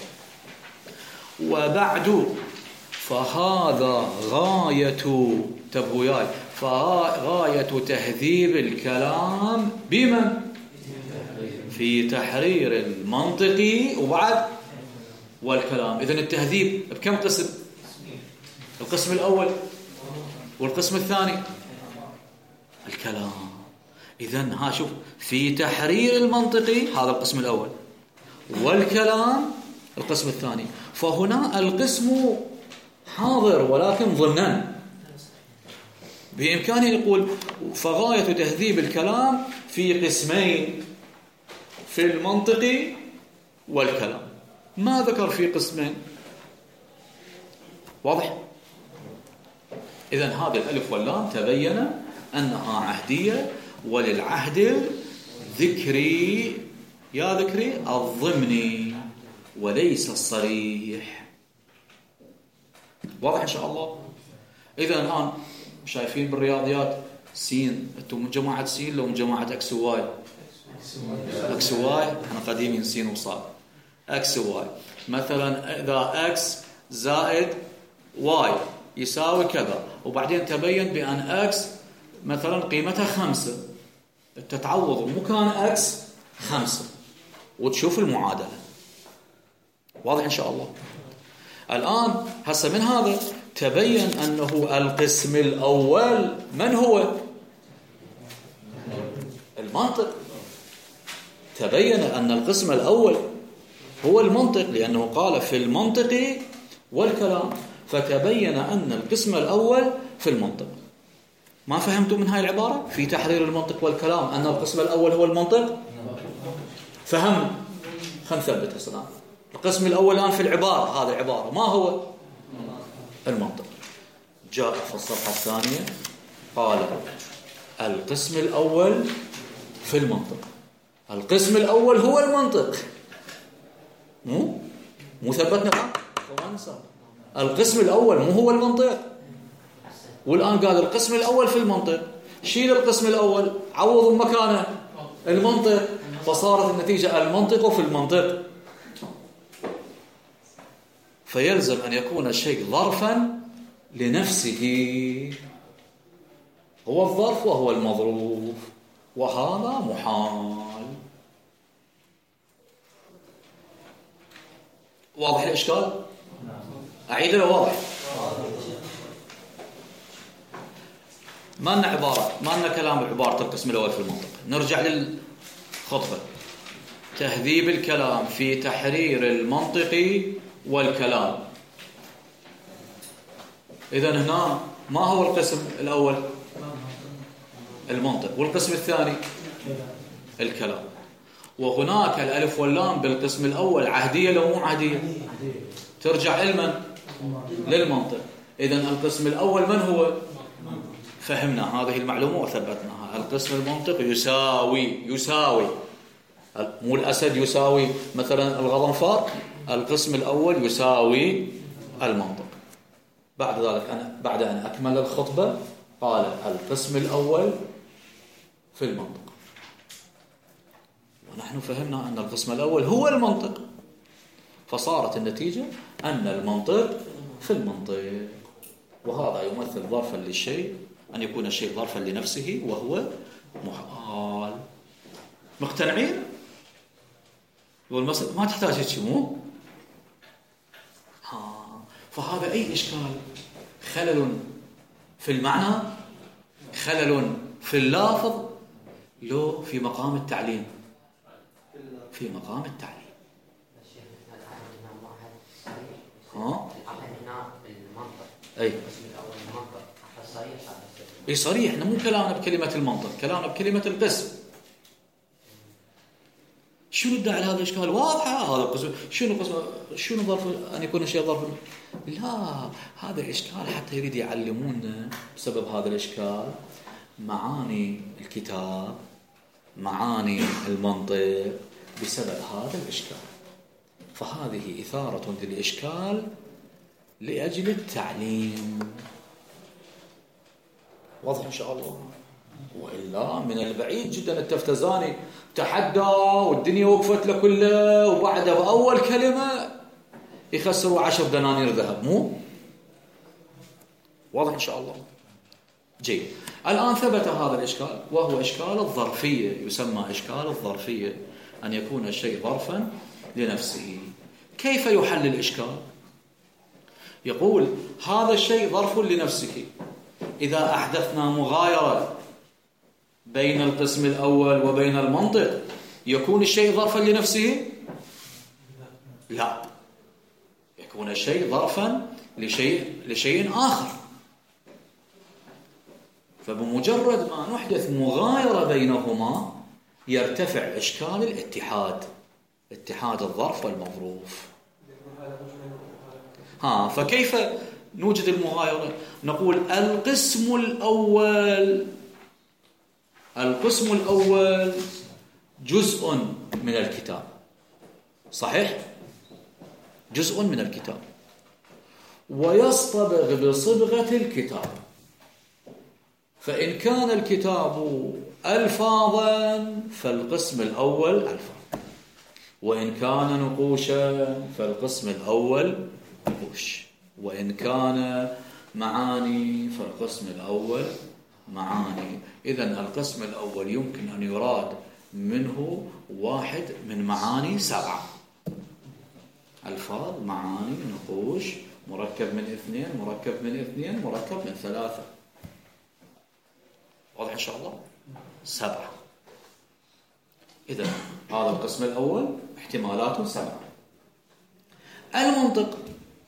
وبعد فهذا غاية تبوياي فغاية تهذيب الكلام بمن؟ في تحرير المنطقي وبعد والكلام. إذن التهذيب بكم قسم؟ القسم الأول والقسم الثاني الكلام. إذن ها شوف، في تحرير المنطقي هذا القسم الأول، والكلام القسم الثاني. فهنا القسم حاضر ولكن ضمنا. بإمكانه يقول فغاية تهذيب الكلام في قسمين، في المنطقي والكلام. ما ذكر في قسمين. واضح؟ إذن هذا الألف واللام تبين أنها عهدية وللعهد الذكري يا ذكري الضمني وليس الصريح. واضح إن شاء الله؟ إذا الآن شايفين بالرياضيات سين، أنتم من جماعة سين لو من جماعة أكس وواي؟ أكس وواي احنا قديمين سين وصاد. أكس وواي مثلا إذا أكس زائد واي يساوي كذا، وبعدين تبين بأن أكس مثلا قيمتها خمسة، تتعوض مكان أكس خمسة وتشوف المعادلة. واضح إن شاء الله؟ الآن هسه من هذا تبين أنه القسم الأول من هو؟ المنطق. تبين أن القسم الأول هو المنطق، لأنه قال في المنطق والكلام، فتبين أن القسم الأول في المنطق. ما فهمتوا من هاي العبارة؟ في تحرير المنطق والكلام أن القسم الأول هو المنطق. فهم؟ خلينا نثبت السلام. القسم الأول الآن في العبارة، هذه العبارة ما هو؟ المنطق. جاء في الصفحة الثانية قال القسم الأول في المنطق. القسم الأول هو المنطق، مو مو ثبتنا الآن. القسم الأول مو هو المنطق، والآن قال القسم الأول في المنطق. شيل القسم الأول عوض مكانه المنطق، فصارت النتيجة المنطق في المنطق. فيلزم أن يكون الشيء ظرفا لنفسه، هو الظرف وهو المظروف، وهذا محال. واضح الإشكال؟ أعيد له. واضح؟ ما لنا عبارة، ما لنا كلام بعبارة القسم الأول في المنطق. نرجع للخطبة. تهذيب الكلام في تحرير المنطق والكلام. إذن هنا ما هو القسم الأول؟ المنطق. والقسم الثاني الكلام. وهناك الألف واللام بالقسم الأول عهدية لو مو عهدية؟ ترجع لمن؟ للمنطق. إذن القسم الأول من هو؟ فهمنا هذه المعلومة وثبتناها. القسم المنطق يساوي يساوي مو الأسد يساوي مثلا الغضنفار. القسم الأول يساوي المنطق. بعد ذلك أنا بعد أن أكمل الخطبة قال القسم الأول في المنطق، ونحن فهمنا أن القسم الأول هو المنطق، فصارت النتيجة أن المنطق في المنطق. وهذا يمثل ظرفا للشيء، أن يكون الشيء ظرفا لنفسه وهو محال. مقتنعين؟ والمسألة ما تحتاج هيك مو؟ ها. فهذا أي إشكال؟ خلل في المعنى، خلل في اللافظ، لو في مقام التعليم، في مقام التعليم. ها؟ أي أي صريح. مو كلامنا بكلمة المنطق، كلامنا بكلمة القسم. شنو الداعي لهذا الإشكال؟ واضحة هذا القسم. شنو قسم شنو ظرف أن يكون الشيء ظرف؟ لا، هذا الإشكال حتى يريد يعلمونا بسبب هذا الإشكال معاني الكتاب، معاني المنطق بسبب هذا الإشكال. فهذه إثارة للإشكال لأجل التعليم. واضح إن شاء الله؟ وإلا من البعيد جدا التفتزاني تحدى والدنيا وقفت له كله، وبعده بأول كلمة يخسروا عشر دنانير ذهب. مو واضح إن شاء الله؟ جيد. الآن ثبت هذا الإشكال، وهو إشكال الظرفية، يسمى إشكال الظرفية، أن يكون الشيء ظرفا لنفسه. كيف يحل الإشكال؟ يقول هذا الشيء ظرف لنفسه. إذا أحدثنا مغايرة بين القسم الأول وبين المنطق يكون الشيء ظرفا لنفسه؟ لا، يكون الشيء ظرفا لشيء لشيء آخر. فبمجرد ما نحدث مغايرة بينهما يرتفع إشكال الاتحاد، اتحاد الظرف والمظروف. ها فكيف نوجد المغايرة؟ نقول القسم الأول القسم الأول جزء من الكتاب، صحيح؟ جزء من الكتاب ويصطبغ بصبغة الكتاب. فإن كان الكتاب ألفاظا فالقسم الأول ألفاظ، وإن كان نقوشا فالقسم الأول نقوش، وإن كان معاني فالقسم الأول معاني. إذن القسم الأول يمكن أن يراد منه واحد من معاني سبعة: ألفاظ، معاني، نقوش، مركب من اثنين، مركب من اثنين، مركب من ثلاثة. واضح إن شاء الله؟ سبعة. إذن هذا القسم الأول احتمالات سبعة. المنطق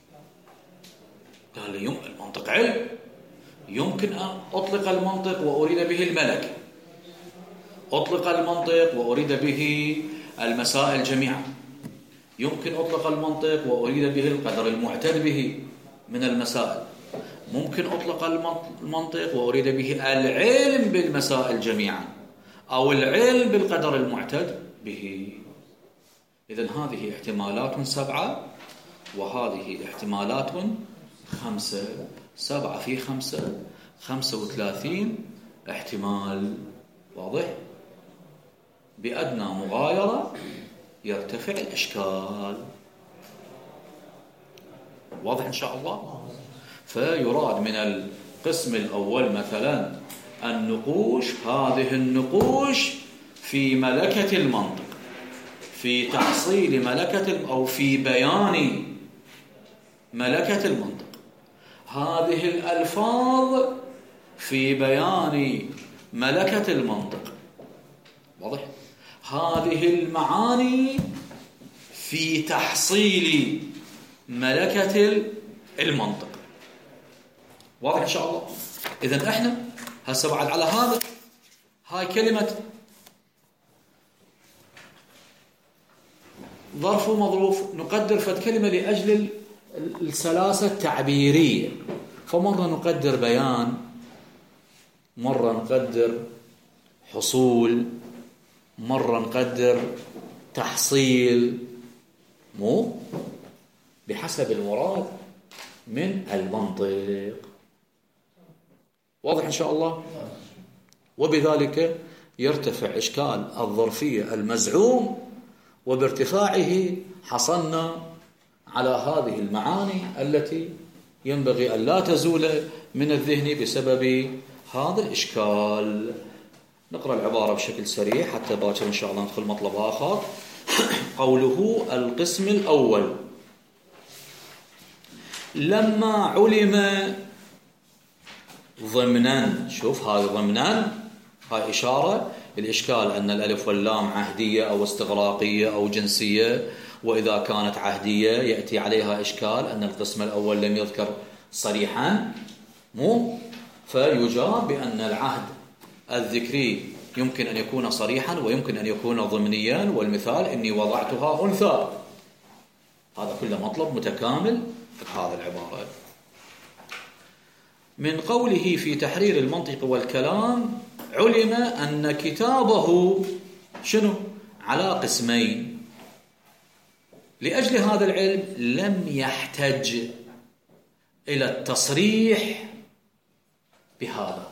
قال لي المنطق علم، يمكن أن أطلق المنطق وأريد به الملكة، أطلق المنطق وأريد به المسائل جميعا، يمكن أطلق المنطق وأريد به القدر المعتد به من المسائل، ممكن أطلق المنطق وأريد به العلم بالمسائل جميعا أو العلم بالقدر المعتد به. إذن هذه احتمالات سبعة وهذه احتمالات خمسة. سبعة في خمسة خمسة وثلاثين احتمال. واضح؟ بأدنى مغايرة يرتفع الإشكال. واضح إن شاء الله؟ فيراد من القسم الأول مثلا النقوش، هذه النقوش في ملكة المنطق، في تحصيل ملكة أو في بيان ملكة المنطق. هذه الألفاظ في بيان ملكة المنطق. واضح؟ هذه المعاني في تحصيل ملكة المنطق. واضح إن شاء الله؟ إذن إحنا هسه بعد على هذا، هاي كلمة ظرف ومظروف نقدر فد كلمة لأجل السلاسة التعبيرية. فمرة نقدر بيان، مرة نقدر حصول، مرة نقدر تحصيل، مو بحسب المراد من المنطق. واضح إن شاء الله؟ وبذلك يرتفع إشكال الظرفية المزعوم، وبارتفاعه حصلنا على هذه المعاني التي ينبغي أن لا تزول من الذهن بسبب هذا الإشكال. نقرأ العبارة بشكل سريع حتى باكر إن شاء الله ندخل مطلب آخر. قوله القسم الأول: لما علم ضمنا. شوف هذا ضمنا، هاي إشارة الإشكال أن الألف واللام عهدية أو استغراقية أو جنسية، وإذا كانت عهدية يأتي عليها إشكال أن القسم الأول لم يذكر صريحا، مو فيجاب بأن العهد الذكري يمكن أن يكون صريحا ويمكن أن يكون ضمنيا، والمثال إني وضعتها أنثى، هذا كله مطلب متكامل في هذا العبارة. من قوله في تحرير المنطق والكلام علم أن كتابه شنو؟ على قسمين. لأجل هذا العلم لم يحتج إلى التصريح بهذا،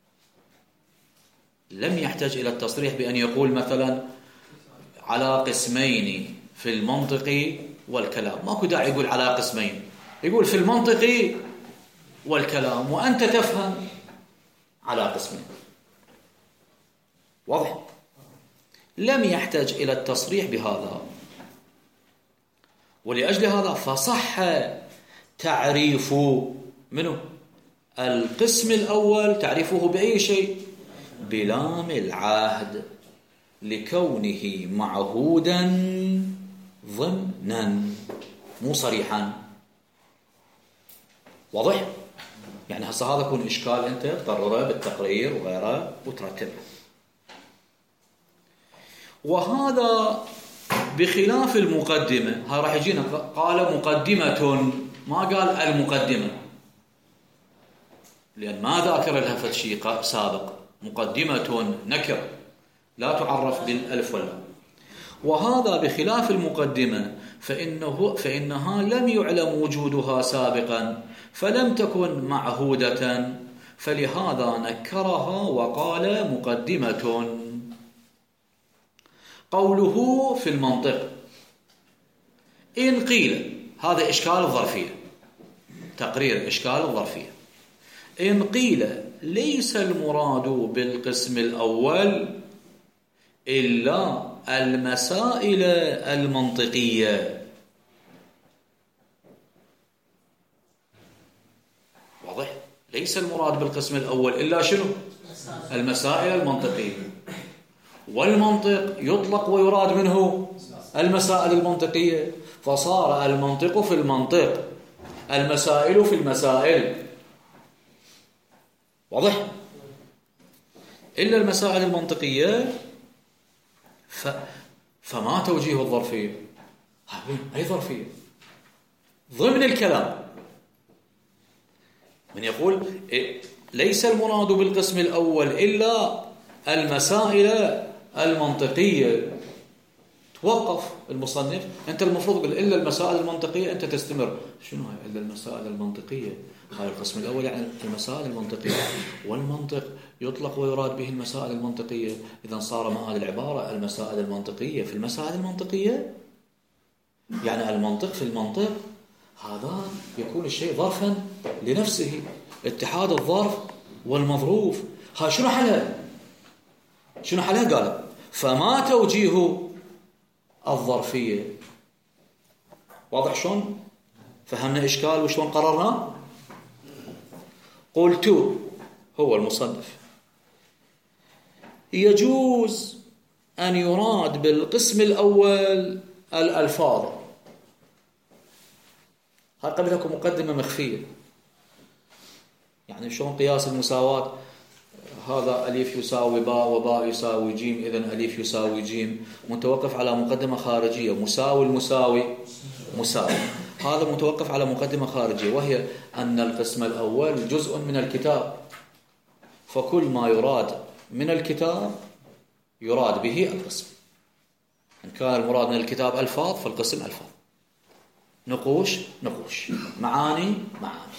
لم يحتج إلى التصريح بأن يقول مثلا على قسمين في المنطق والكلام، ماكو داعي يقول على قسمين، يقول في المنطق والكلام وأنت تفهم على قسمين. واضح؟ لم يحتج إلى التصريح بهذا، ولأجل هذا فصح تعريف منه القسم الأول، تعريفه بأي شيء؟ بلام العهد، لكونه معهودا ضمنا مو صريحا. واضح؟ يعني هسه هذا يكون إشكال أنت تقرره بالتقرير وغيره وترتبه. وهذا بخلاف المقدمة، ها راح يجينا قال مقدمة، ما قال المقدمة، لأن ما ذاكر لها فد شيء سابق. مقدمة نكر لا تعرف بالألف واللام. وهذا بخلاف المقدمة فإنه فإنها لم يعلم وجودها سابقا فلم تكن معهودة، فلهذا نكرها وقال مقدمة. قوله في المنطق إن قيل، هذا إشكال الظرفية، تقرير إشكال الظرفية. إن قيل ليس المراد بالقسم الأول إلا المسائل المنطقية. واضح؟ ليس المراد بالقسم الأول إلا شنو؟ المسائل المنطقية. والمنطق يطلق ويراد منه المسائل المنطقية، فصار المنطق في المنطق، المسائل في المسائل. واضح؟ إلا المسائل المنطقية. ف... فما توجيه الظرفية؟ أي ظرفية؟ ضمن الكلام من يقول ليس المراد بالقسم الأول إلا المسائل المنطقية، توقف المصنف. أنت المفروض تقول إلا المسائل المنطقية، أنت تستمر. شنو هاي إلا المسائل المنطقية؟ هاي القسم الأول يعني المسائل المنطقية، والمنطق يطلق ويراد به المسائل المنطقية. إذا صار مع هذه العبارة المسائل المنطقية في المسائل المنطقية، يعني المنطق في المنطق، هذا يكون الشيء ظرفا لنفسه، اتحاد الظرف والمظروف. هاي شنو حلها؟ شنو حلها؟ قال فما توجيه الظرفية. واضح شلون؟ فهمنا إشكال وشلون قررنا؟ قلت هو المصنف يجوز أن يراد بالقسم الأول الألفاظ. هاي قبل لكم مقدمة مخفية، يعني شلون قياس المساواة؟ هذا ألف يساوي باء وباء يساوي جيم، إذن ألف يساوي جيم، متوقف على مقدمة خارجية. مساوي المساوي مساوي، هذا متوقف على مقدمة خارجية، وهي أن القسم الأول جزء من الكتاب، فكل ما يراد من الكتاب يراد به القسم. إن كان المراد من الكتاب ألفاظ فالقسم ألفاظ، نقوش نقوش، معاني معاني.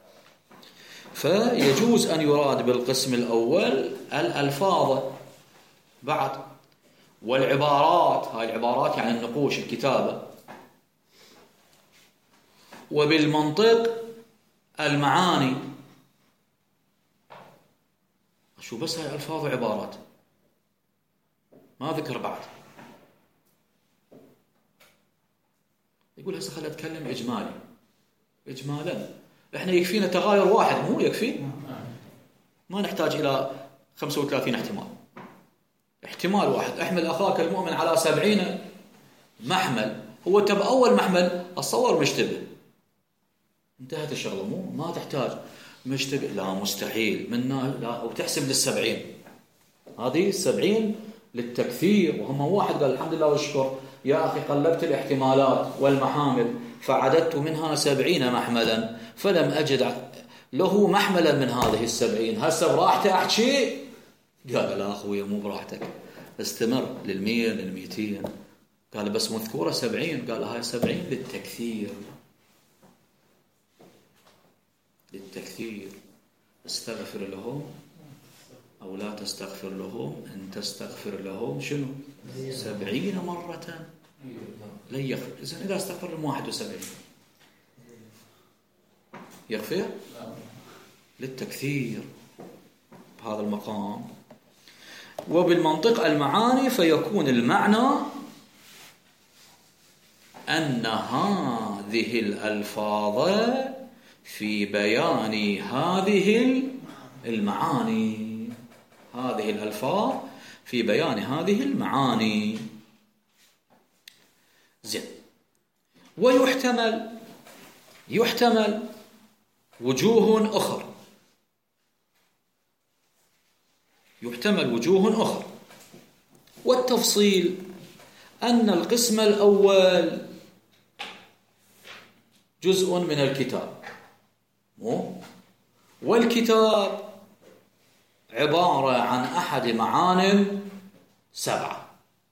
فيجوز أن يراد بالقسم الأول الألفاظ بعد، والعبارات، هاي العبارات يعني النقوش الكتابة، وبالمنطق المعاني. شو بس هاي ألفاظ وعبارات، ما ذكر بعد. يقول هسه خلينا أتكلم إجمالي. إجمالا إحنا يكفينا تغاير واحد، مو يكفي؟ ما نحتاج إلى خمسة وثلاثين احتمال. احتمال واحد، احمل أخاك المؤمن على سبعين محمل، هو تبع أول محمل الصور مشتبه، انتهت الشغلة. مو ما تحتاج مشتبه، لا مستحيل منا، لا، وتحسب للسبعين. هذه سبعين للتكثير. وهم واحد قال الحمد لله والشكر يا أخي قلبت الاحتمالات والمحامل فعددت منها سبعين محملا فلم أجد له محملا من هذه السبعين، هسه براحتي أحكي؟ قال لا أخوي مو براحتك، استمر للمية للميتين. قال بس مذكورة سبعين، قال هاي سبعين للتكثير للتكثير. استغفر لهم أو لا تستغفر لهم إن تستغفر لهم شنو سبعين مرة لن يغفر. إذن إذا استغفر لهم واحد وسبعين يغفر للتكثير بهذا المقام. وبالمنطق المعاني فيكون المعنى أن هذه الألفاظ في بيان هذه المعاني، هذه الألفاظ في بيان هذه المعاني. زين. ويحتمل يحتمل وجوه أخرى يحتمل وجوه أخرى والتفصيل أن القسم الأول جزء من الكتاب، والكتاب عبارة عن أحد معان سبعة.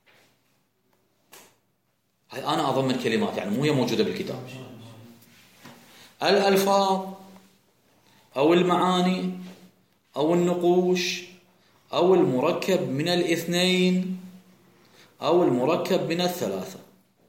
هاي أنا أضمن كلمات يعني مو هي موجودة بالكتاب. الألفاظ أو المعاني أو النقوش أو المركب من الاثنين أو المركب من الثلاثة.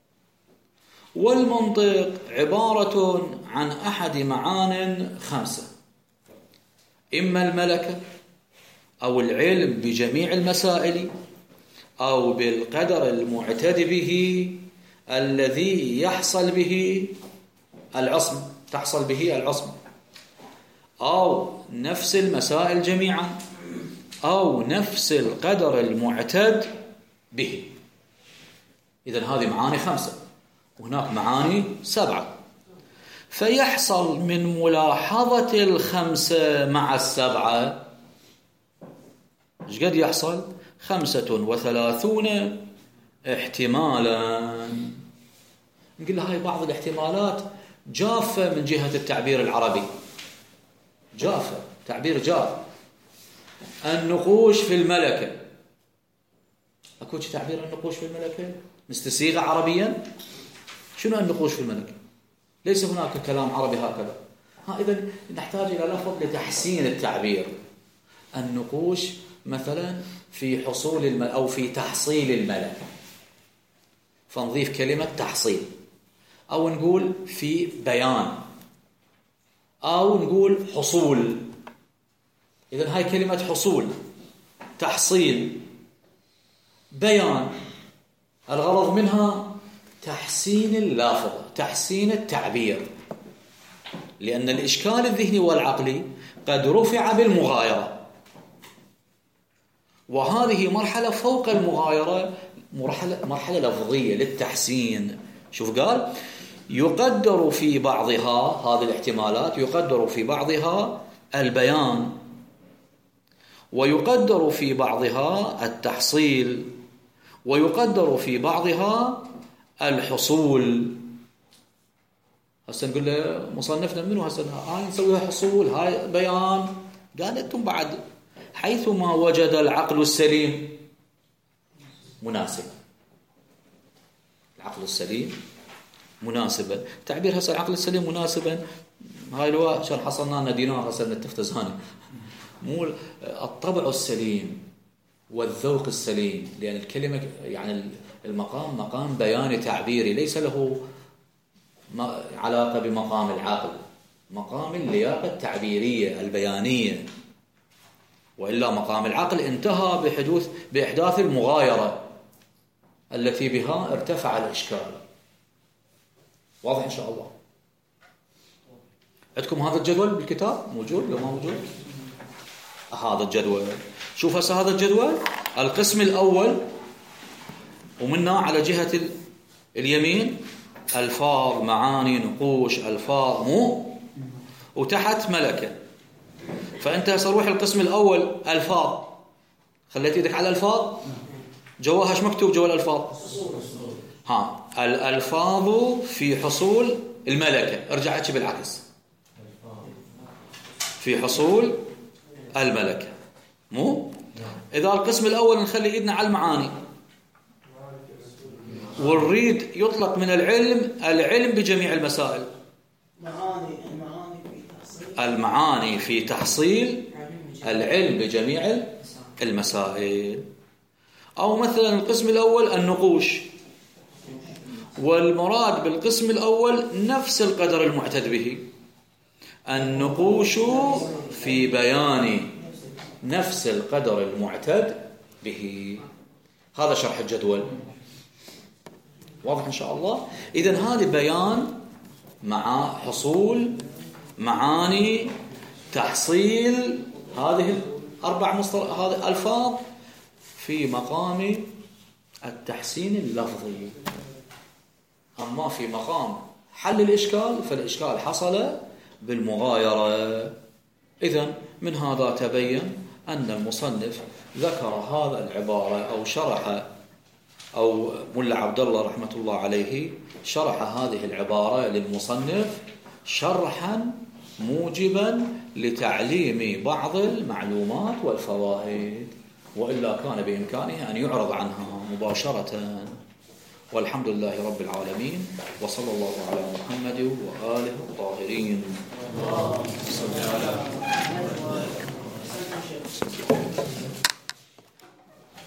والمنطق عبارة عن أحد معان خمسة، إما الملكة أو العلم بجميع المسائل أو بالقدر المعتد به الذي يحصل به العصم تحصل به العصم، أو نفس المسائل جميعا، أو نفس القدر المعتد به. إذن هذه معاني خمسة وهناك معاني سبعة. فيحصل من ملاحظة الخمسة مع السبعة ايش قد يحصل؟ خمسة وثلاثون احتمالا. نقول له هاي بعض الاحتمالات جافة من جهة التعبير العربي، جافة تعبير جاف. النقوش في الملكة، أكو تعبير النقوش في الملكة مستسيغة عربيا؟ شنو النقوش في الملكة؟ ليس هناك كلام عربي هكذا. ها إذن نحتاج إلى لفظ لتحسين التعبير. النقوش مثلا في حصول الم... أو في تحصيل الملكة، فنضيف كلمة تحصيل، أو نقول في بيان، أو نقول حصول. إذن هاي كلمة حصول، تحصيل، بيان، الغرض منها تحسين اللافظة، تحسين التعبير، لأن الإشكال الذهني والعقلي قد رفع بالمغايرة، وهذه مرحلة فوق المغايرة، مرحلة, مرحلة لفظية للتحسين. شوف قال يقدر في بعضها، هذه الاحتمالات يقدر في بعضها البيان، ويقدر في بعضها التحصيل، ويقدر في بعضها الحصول. هسه نقول له مصنفنا منه هسه هاي نسويها حصول هاي بيان. قال انتم بعد حيثما وجد العقل السليم مناسب، العقل السليم مناسبا، تعبير هسه العقل السليم مناسبا هاي لو عشان حصلنا لنا دينار هسه نتفتزاني، مو الطبع السليم والذوق السليم، لأن الكلمة يعني المقام مقام بياني تعبيري ليس له علاقة بمقام العقل، مقام اللياقة التعبيرية البيانية، وإلا مقام العقل انتهى بحدوث بإحداث المغايرة التي بها ارتفع الإشكال. واضح إن شاء الله؟ عندكم هذا الجدول بالكتاب موجود ولا ما موجود؟ هذا الجدول، شوف هسه هذا الجدول القسم الأول، ومنه على جهة اليمين ألفاظ معاني نقوش ألفاظ مو، وتحت ملكة. فأنت سروح القسم الأول ألفاظ خليت ايدك على الألفاظ، جواها ايش مكتوب جوا الألفاظ؟ ها، الألفاظ في حصول الملكة. ارجع احكي بالعكس، في حصول الملكة، مو؟ إذا القسم الأول نخلي إيدنا على المعاني، والريد يطلق من العلم العلم بجميع المسائل، المعاني في تحصيل العلم بجميع المسائل. أو مثلا القسم الأول النقوش، والمراد بالقسم الأول نفس القدر المعتد به، النقوش في بيان نفس القدر المعتد به. هذا شرح الجدول، واضح إن شاء الله. إذن هذا بيان مع حصول معاني تحصيل هذه الأربع مصطلحات، هذه ألفاظ في مقام التحسين اللفظي. أما في مقام حل الإشكال فالإشكال حصل بالمغايرة. إذن من هذا تبين أن المصنف ذكر هذا العبارة أو شرح، أو ملا عبد الله رحمة الله عليه شرح هذه العبارة للمصنف شرحا موجبا لتعليم بعض المعلومات والفوائد، وإلا كان بإمكانه أن يعرض عنها مباشرة. والحمد لله رب العالمين، وصلى الله على محمد وآله الطاهرين. اللهم صل على